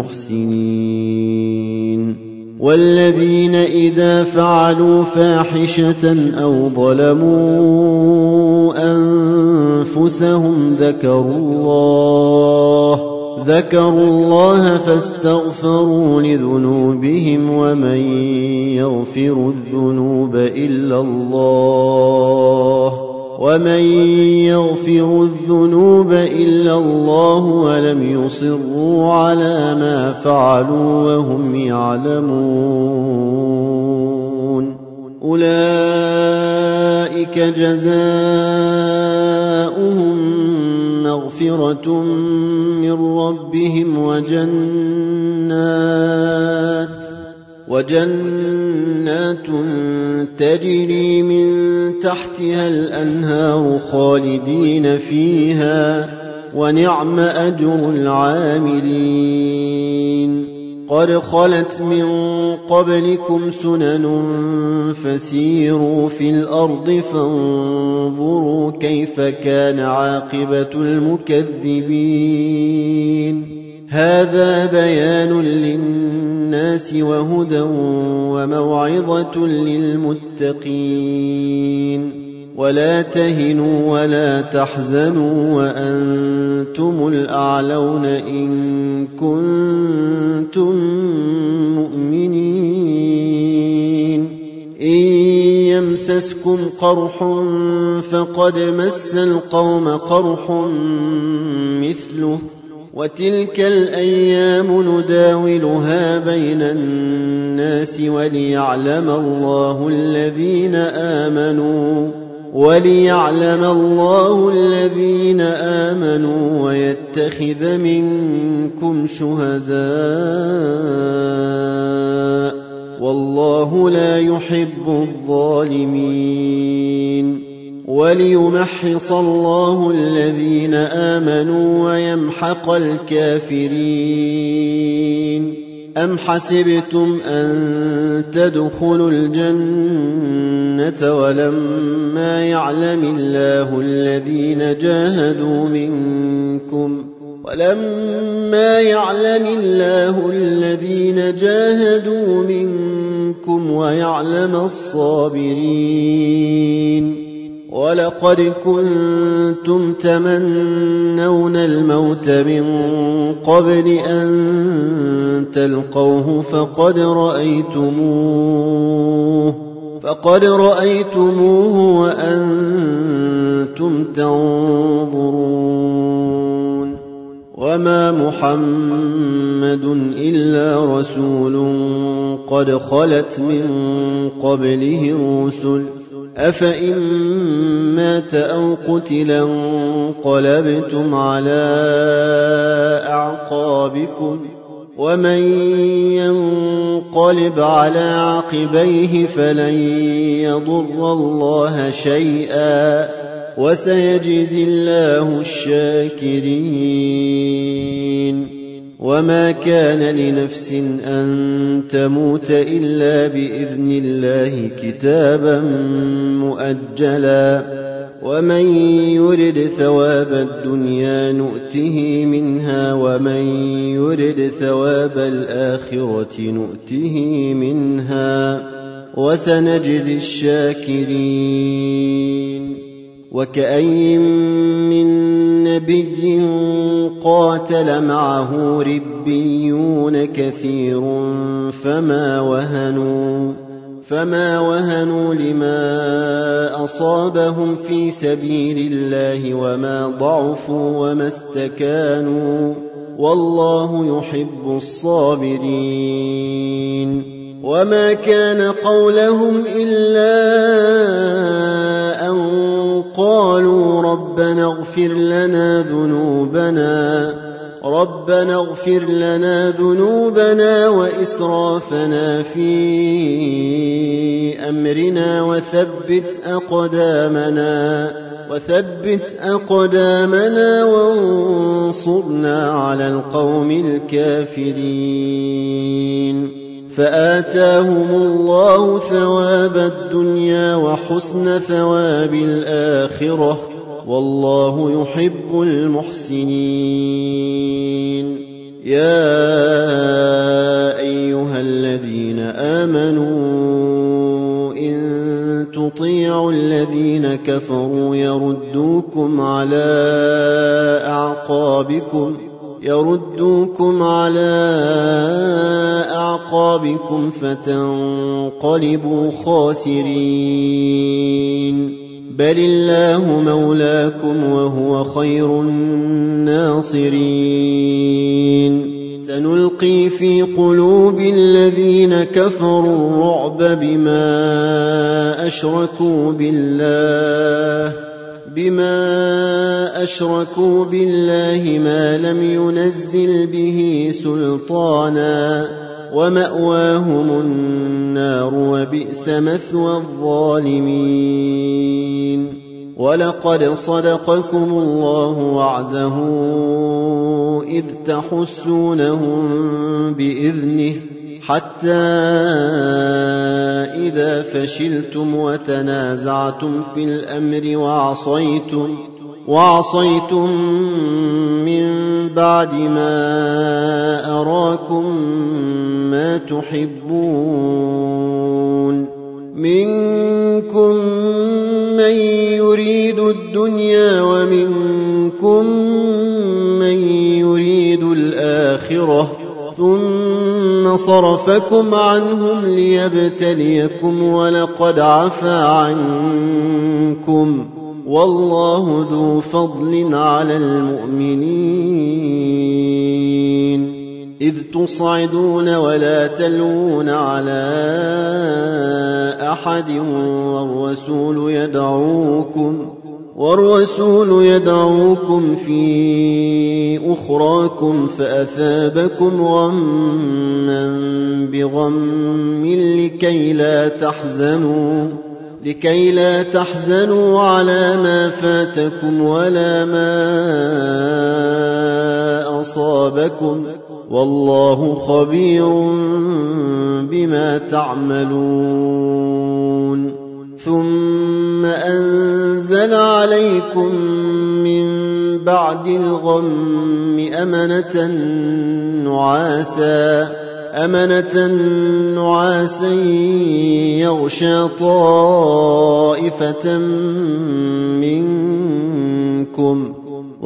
[SPEAKER 1] المحسنين والذين إذا فعلوا فاحشة أو ظلموا أنفسهم ذكروا الله ذكروا الله فاستغفروا لذنوبهم ومن يغفر الذنوب إلا الله ومن يغفر الذنوب إلا الله ولم يصروا على ما فعلوا وهم يعلمون أولئك جزاؤهم مغفرة من ربهم وجنات وجنات تجري من تحتها الأنهار خالدين فيها ونعم أجر العاملين قد خلت من قبلكم سنن فسيروا في الأرض فانظروا كيف كان عاقبة المكذبين هذا بيان للناس وهدى وموعظة للمتقين ولا تهنوا ولا تحزنوا وأنتم الأعلون إن كنتم مؤمنين إن يمسسكم قرح فقد مس القوم قرح مثله وتلك الأيام نداولها بين الناس وليعلم الله الذين آمنوا وليعلم الله الذين آمنوا ويتخذ منكم شهداء والله لا يحب الظالمين وليمحص الله الذين آمنوا ويمحق الكافرين أم حسبتم أن تدخلوا الجنة ولما يعلم الله الذين جاهدوا منكم ولما يعلم الله الذين جاهدوا منكم ويعلم الصابرين ولقد كنتم تمنون الموت من قبل أن تلقوه فقد رأيتموه فقد رأيتموه وأنتم تنظرون وما محمد إلا رسول قد خلت من قبله الرسل أفإن مات أو قتلا انقلبتم على أعقابكم ومن ينقلب على عقبيه فلن يضر الله شيئا وسيجزي الله الشاكرين وما كان لنفس أن تموت إلا بإذن الله كتابا مؤجلا ومن يرد ثواب الدنيا نؤته منها ومن يرد ثواب الآخرة نؤته منها وسنجزي الشاكرين وكأي من نبي قاتل معه ربيون كثير فما وهنوا فما وهنوا لما أصابهم في سبيل الله وما ضعفوا وما استكانوا والله يحب الصابرين وما كان قولهم إلا أن قالوا ربنا اغفر لنا ذنوبنا ربنا اغفر لنا ذنوبنا وإسرافنا في أمرنا وثبت أقدامنا وثبت أقدامنا وانصرنا على القوم الكافرين فآتاهم الله ثواب الدنيا وحسن ثواب الآخرة والله يحب المحسنين يا أيها الذين آمنوا إن تطيعوا الذين كفروا يردوكم على أعقابكم يردوكم على أعقابكم فتنقلبوا خاسرين بل الله مولاكم وهو خير الناصرين سنلقي في قلوب الذين كفروا الرعب بما أشركوا بالله بما أشركوا بالله ما لم ينزل به سلطانا ومأواهم النار وبئس مثوى الظالمين ولقد صدقكم الله وعده إذ تحسونهم بإذنه حتى إذا فشلتم وتنازعتم في الأمر وعصيتم, وعصيتم من بعد ما أراكم ما تحبون منكم من يريد الدنيا ومنكم من يريد الآخرة ثم صرفكم عنهم ليبتليكم ولقد عفا عنكم والله ذو فضل على المؤمنين إذ تصعدون ولا تلوون على أحد والرسول يدعوكم والرسول يدعوكم في أخراكم فأثابكم غما بغم لكي لا تحزنوا لكي لا تحزنوا على ما فاتكم ولا ما أصابكم والله خبير بما تعملون ثم أنزل عليكم من بعد الغم أمنة نعاسا أمنة نعاسا يغشى طائفة منكم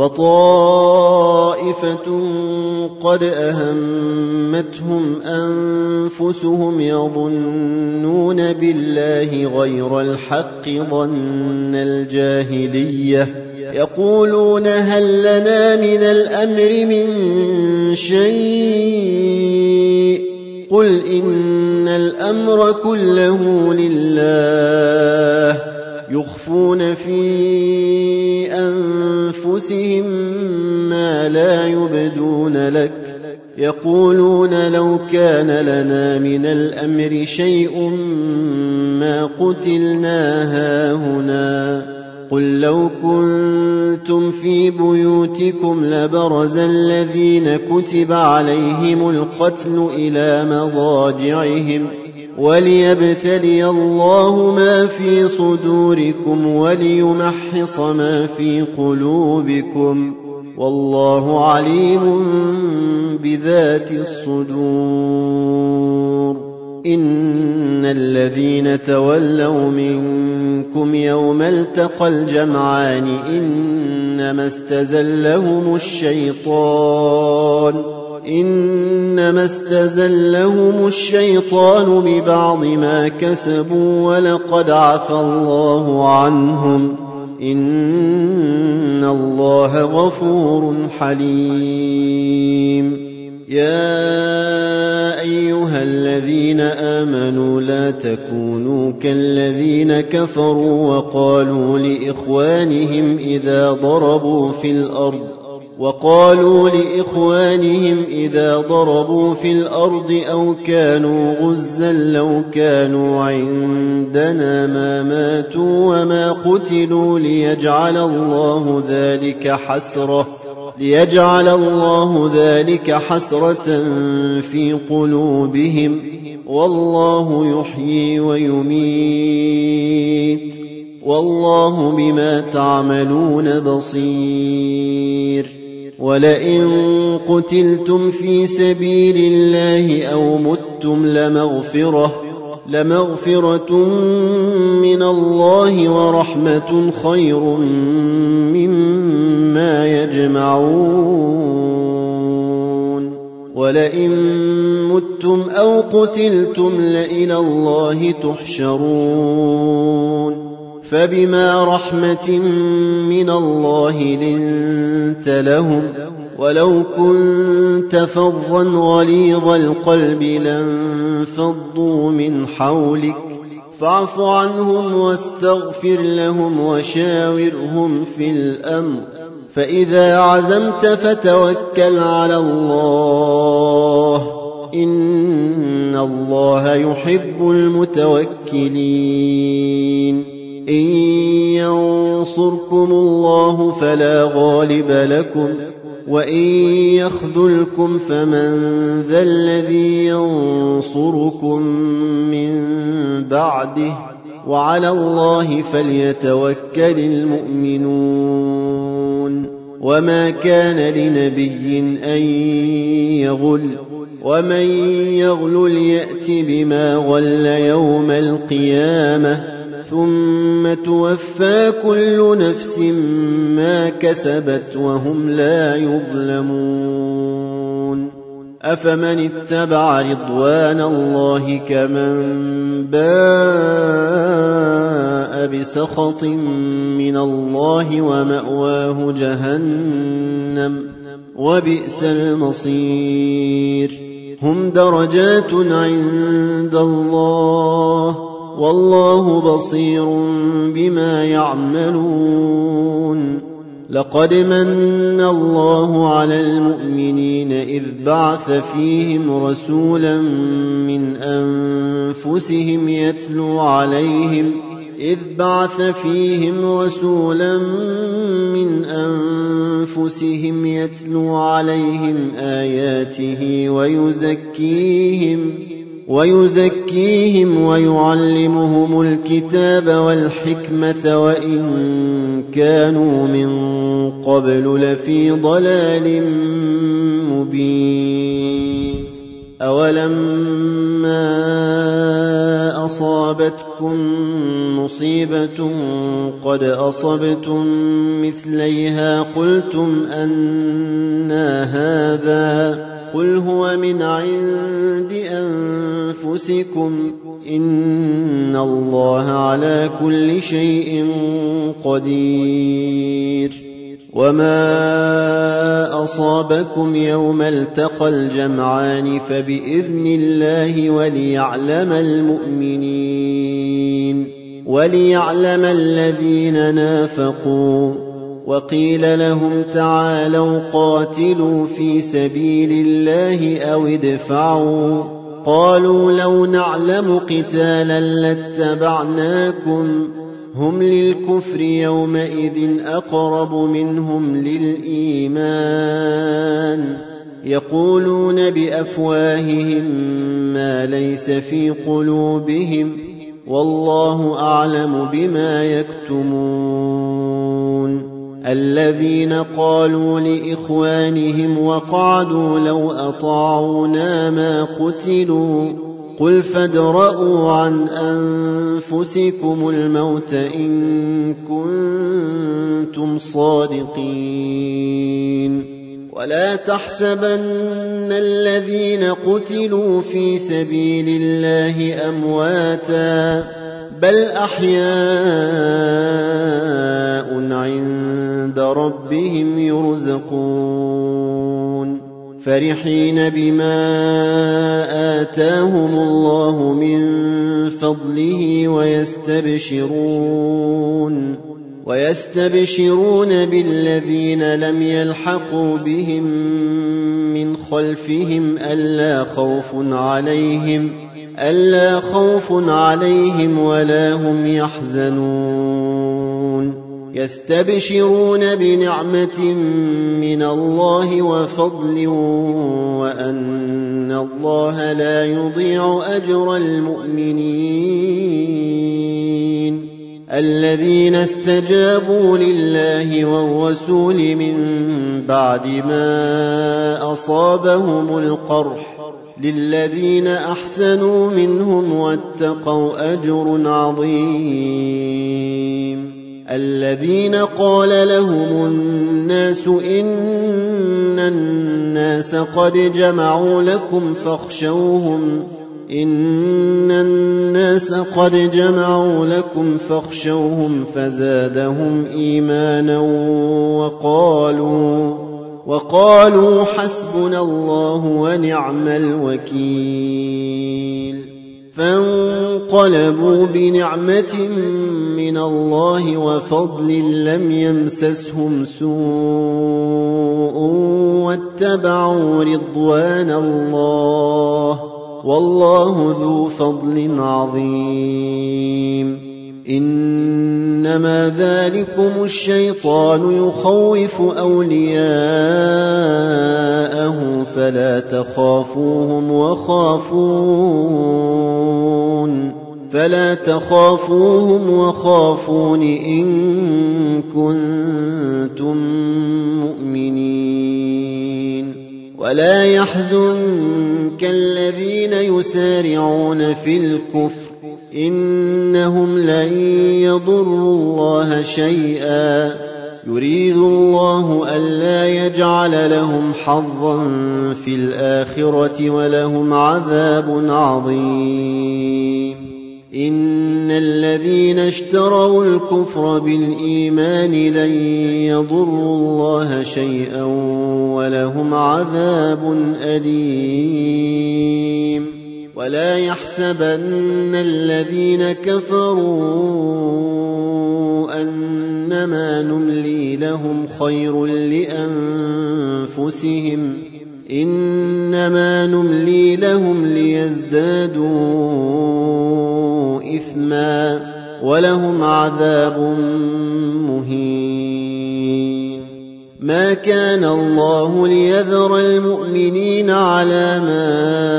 [SPEAKER 1] وطائفة قد أهمتهم أنفسهم يظنون بالله غير الحق ظن الجاهلية يقولون هل لنا من الأمر من شيء قل إن الأمر كله لله يخفون في أنفسهم ما لا يبدون لك يقولون لو كان لنا من الأمر شيء ما قتلنا هاهنا قل لو كنتم في بيوتكم لبرز الذين كتب عليهم القتل إلى مضاجعهم وليبتلي الله ما في صدوركم وليمحص ما في قلوبكم والله عليم بذات الصدور إن الذين تولوا منكم يوم التقى الجمعان إنما استزلهم الشيطان إنما استزلهم الشيطان ببعض ما كسبوا ولقد عفى الله عنهم إن الله غفور حليم يا أيها الذين آمنوا لا تكونوا كالذين كفروا وقالوا لإخوانهم إذا ضربوا في الأرض وقالوا لإخوانهم إذا ضربوا في الأرض أو كانوا غزا لو كانوا عندنا ما ماتوا وما قتلوا ليجعل الله ذلك حسرة ليجعل الله ذلك حسرة في قلوبهم والله يحيي ويميت والله بما تعملون بصير ولئن قتلتم في سبيل الله أو متم لمغفرة لمغفرة من الله ورحمة خير مما يجمعون ولئن متم أو قتلتم لإلى الله تحشرون فبما رحمة من الله لنت لهم ولو كنت فظا غليظ القلب لانفضوا من حولك فاعف عنهم واستغفر لهم وشاورهم في الأمر فإذا عزمت فتوكل على الله إن الله يحب المتوكلين إن ينصركم الله فلا غالب لكم وإن يخذلكم فمن ذا الذي ينصركم من بعده وعلى الله فليتوكل المؤمنون وما كان لنبي أن يغل ومن يغلل يأت بما غل يوم القيامة ثم توفى كل نفس ما كسبت وهم لا يظلمون أفمن اتبع رضوان الله كمن باء بسخط من الله ومأواه جهنم وبئس المصير هم درجات عند الله والله بصير بما يعملون لقد من الله على المؤمنين إذ بعث فيهم رسولا من أنفسهم يتلو عليهم إذ بعث فيهم رسولا من أنفسهم يتلو عليهم آياته ويزكيهم ويزكيهم ويعلمهم الكتاب والحكمة وإن كانوا من قبل لفي ضلال مبين أولما أصابتكم مصيبة قد أصبتم مثليها قلتم أنى هذا قل هو من عند أنفسكم إن الله على كل شيء قدير وما أصابكم يوم التقى الجمعان فبإذن الله وليعلم المؤمنين وليعلم الذين نافقوا وقيل لهم تعالوا قاتلوا في سبيل الله أو ادفعوا قالوا لو نعلم قتالا لاتبعناكم هم للكفر يومئذ أقرب منهم للإيمان يقولون بأفواههم ما ليس في قلوبهم والله أعلم بما يكتمون الذين قالوا لإخوانهم وقعدوا لو أطاعونا ما قتلوا قل فادرءوا عن أنفسكم الموت إن كنتم صادقين ولا تحسبن الذين قتلوا في سبيل الله أمواتا بل أحياء عند ربهم يرزقون فرحين بما آتاهم الله من فضله ويستبشرون ويستبشرون بالذين لم يلحقوا بهم من خلفهم ألا خوف عليهم ألا خوف عليهم ولا هم يحزنون يستبشرون بنعمة من الله وفضل وأن الله لا يضيع أجر المؤمنين الذين استجابوا لله والرسول من بعد ما أصابهم القرح للذين أحسنوا منهم واتقوا أجر عظيم الذين قال لهم الناس إن الناس قد جمعوا لكم فاخشوهم إن الناس قد جمعوا لكم فاخشوهم فزادهم إيمانا وقالوا, وقالوا حسبنا الله ونعم الوكيل فانقلبوا بنعمة من الله وفضل لم يمسسهم سوء واتبعوا رضوان الله والله ذو فضل عظيم إنما ذلكم الشيطان يخوف أولياءه فلا تخافوهم وخافون فلا تخافوهم وخافون إن كنتم مؤمنين ولا يحزنك الذين يسارعون في الكفر إنهم لن يضروا الله شيئا يريد الله ألا يجعل لهم حظا في الآخرة ولهم عذاب عظيم إن الذين اشتروا الكفر بالإيمان لن يضروا الله شيئا ولهم عذاب أليم ولا يحسبن الذين كفروا أنما نملي لهم خير لأنفسهم إنما نملي لهم ليزدادوا إثما ولهم عذاب مهين ما كان الله ليذر المؤمنين على ما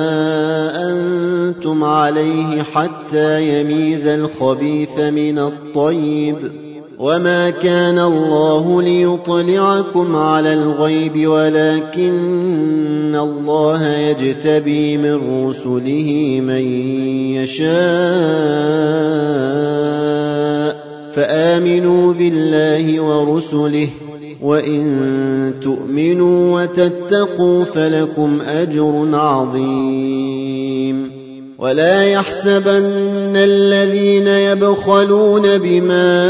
[SPEAKER 1] أنتم عليه حتى يميز الخبيث من الطيب وما كان الله ليطلعكم على الغيب ولكن الله يجتبي من رسله من يشاء فآمنوا بالله ورسله وإن تؤمنوا وتتقوا فلكم أجر عظيم ولا يحسبن الذين يبخلون بما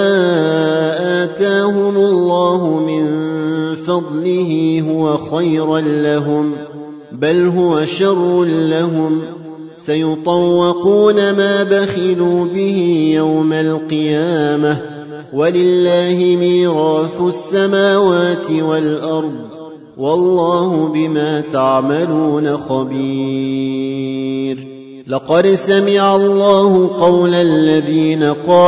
[SPEAKER 1] آتاهم الله من فضله هو خيرا لهم بل هو شر لهم سيطوقون ما بخلوا به يوم القيامة ولله ميراث السماوات والأرض والله بما تعملون خبير لقد سمع الله قول الذين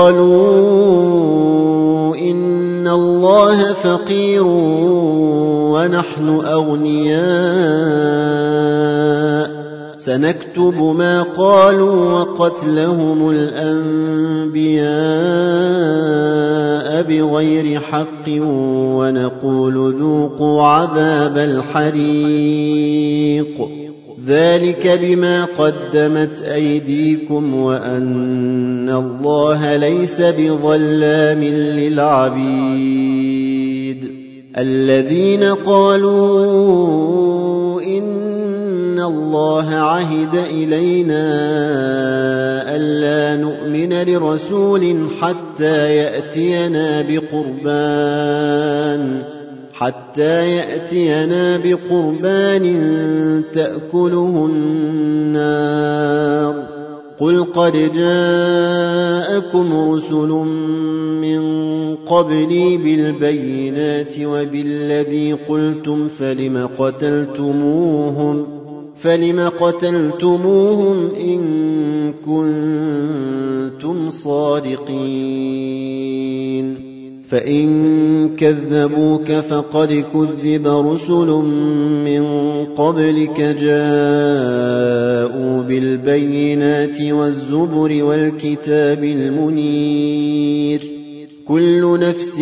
[SPEAKER 1] قالوا إن الله فقير ونحن أغنياء سنكتب ما قالوا وقتلهم الأنبياء بغير حق ونقول ذوقوا عذاب الحريق ذلك بما قدمت أيديكم وأن الله ليس بظلام للعبيد الذين قالوا إن الله عهد إلينا ألا نؤمن لرسول حتى يأتينا بقربان حتى يأتينا بقربان تأكله النار قل قد جاءكم رسل من قبلي بالبينات وبالذي قلتم فلم قتلتموهم فلم قتلتموهم إن كنتم صادقين فإن كذبوك فقد كذب رسل من قبلك جاءوا بالبينات والزبر والكتاب المنير كل نفس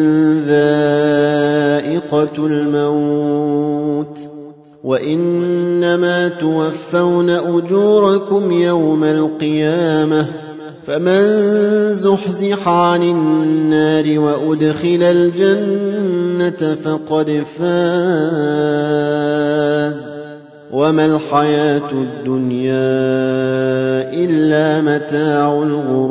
[SPEAKER 1] ذائقة الموت وإنما توفون أجوركم يوم القيامة فمن زحزح عن النار وأدخل الجنة فقد فاز وما الحياة الدنيا إلا متاع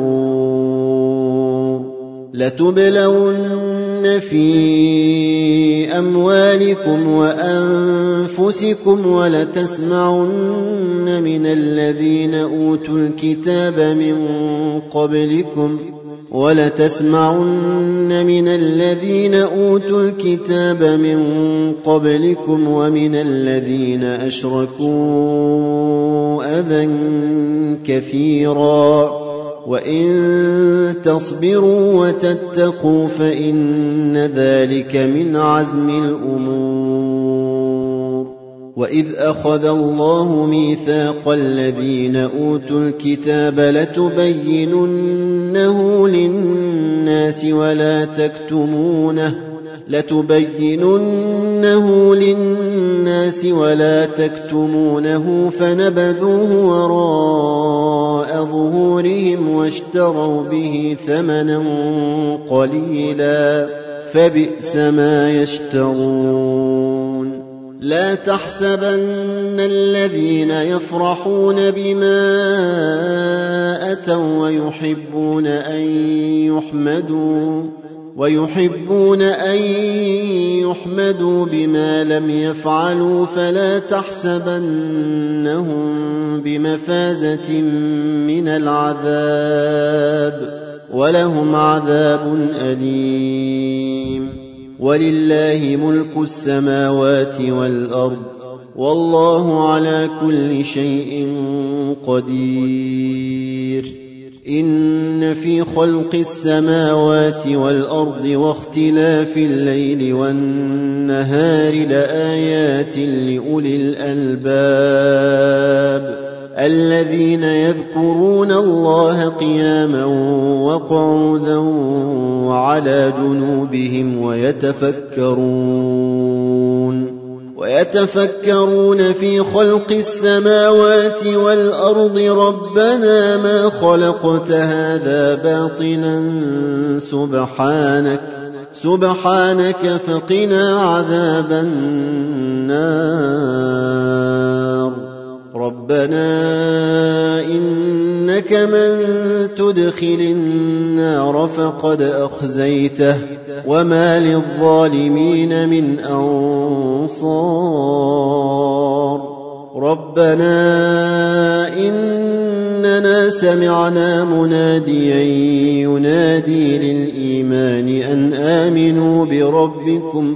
[SPEAKER 1] الغرور لتبلون في أموالكم وأنفسكم ولتسمعن من الذين أوتوا الكتاب من قبلكم ولتسمعن من الذين أوتوا الكتاب من قبلكم ومن الذين أشركوا أذى كثيرا وإن تصبروا وتتقوا فإن ذلك من عزم الأمور وإذ أخذ الله ميثاق الذين أوتوا الكتاب لتبيننه للناس ولا تكتمونه لتبيننه للناس ولا تكتمونه فنبذوه وراء ظهورهم واشتروا به ثمنا قليلا فبئس ما يشترون لا تحسبن الذين يفرحون بما أتوا ويحبون أن يحمدوا ويحبون أن يحمدوا بما لم يفعلوا فلا تحسبنهم بمفازة من العذاب ولهم عذاب أليم ولله ملك السماوات والأرض والله على كل شيء قدير إن في خلق السماوات والأرض واختلاف الليل والنهار لآيات لأولي الألباب الذين يذكرون الله قياما وقعودا وعلى جنوبهم ويتفكرون ويتفكرون في خلق السماوات والأرض ربنا ما خلقت هذا باطلا سبحانك سبحانك فقنا عذاب النار ربنا إنك من تدخل النار فقد أخزيته وما للظالمين من أنصار ربنا إننا سمعنا مناديا ينادي للإيمان أن آمنوا بربكم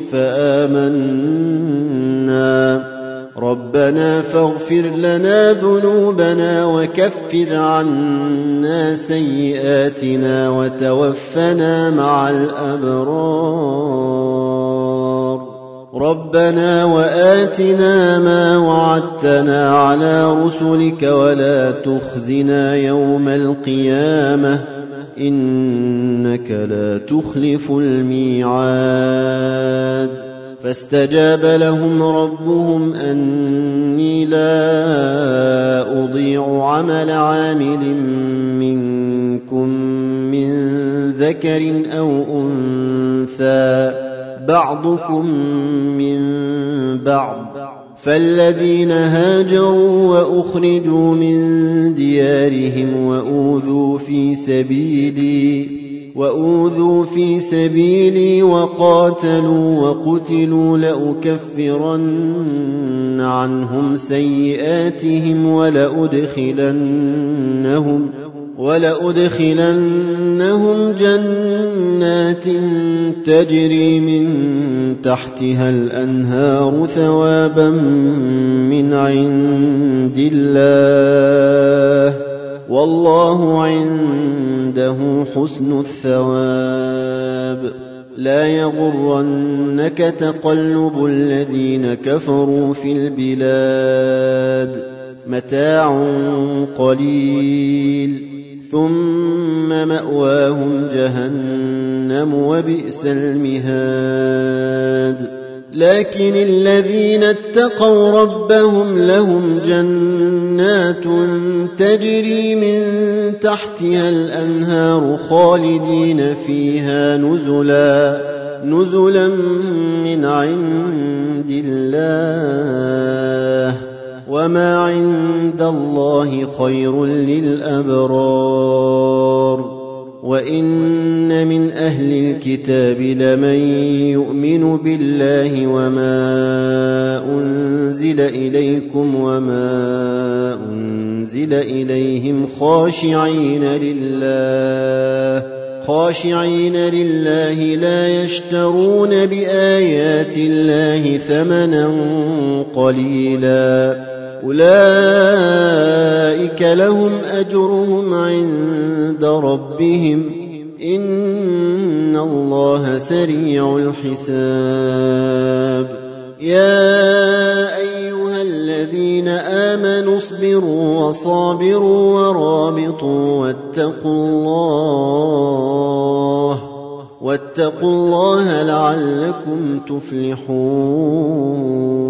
[SPEAKER 1] فآمنا ربنا فاغفر لنا ذنوبنا وكفر عنا سيئاتنا وتوفنا مع الأبرار ربنا وآتنا ما وعدتنا على رسلك ولا تخزنا يوم القيامة إنك لا تخلف الميعاد فاستجاب لهم ربهم أني لا أضيع عمل عامل منكم من ذكر أو أنثى بعضكم من بعض فالذين هاجروا وأخرجوا من ديارهم وأوذوا في سبيلي وأوذوا في سبيلي وقاتلوا وقتلوا لأكفرن عنهم سيئاتهم ولأدخلنهم ولأدخلنهم جنات تجري من تحتها الأنهار ثوابا من عند الله والله عنده حسن الثواب لا يغرنك تقلب الذين كفروا في البلاد متاع قليل ثم مأواهم جهنم وبئس المهاد لكن الذين اتقوا ربهم لهم جنات تجري من تحتها الأنهار خالدين فيها نزلا نزلا من عند الله وما عند الله خير للأبرار وإن من أهل الكتاب لمن يؤمن بالله وما أنزل إليكم وما أنزل إليهم خاشعين لله خاشعين لله لا يشترون بآيات الله ثمنا قليلا أولئك لهم أجرهم عند ربهم إن الله سريع الحساب يا أيها الذين آمنوا اصبروا وصابروا ورابطوا واتقوا الله واتقوا الله لعلكم تفلحون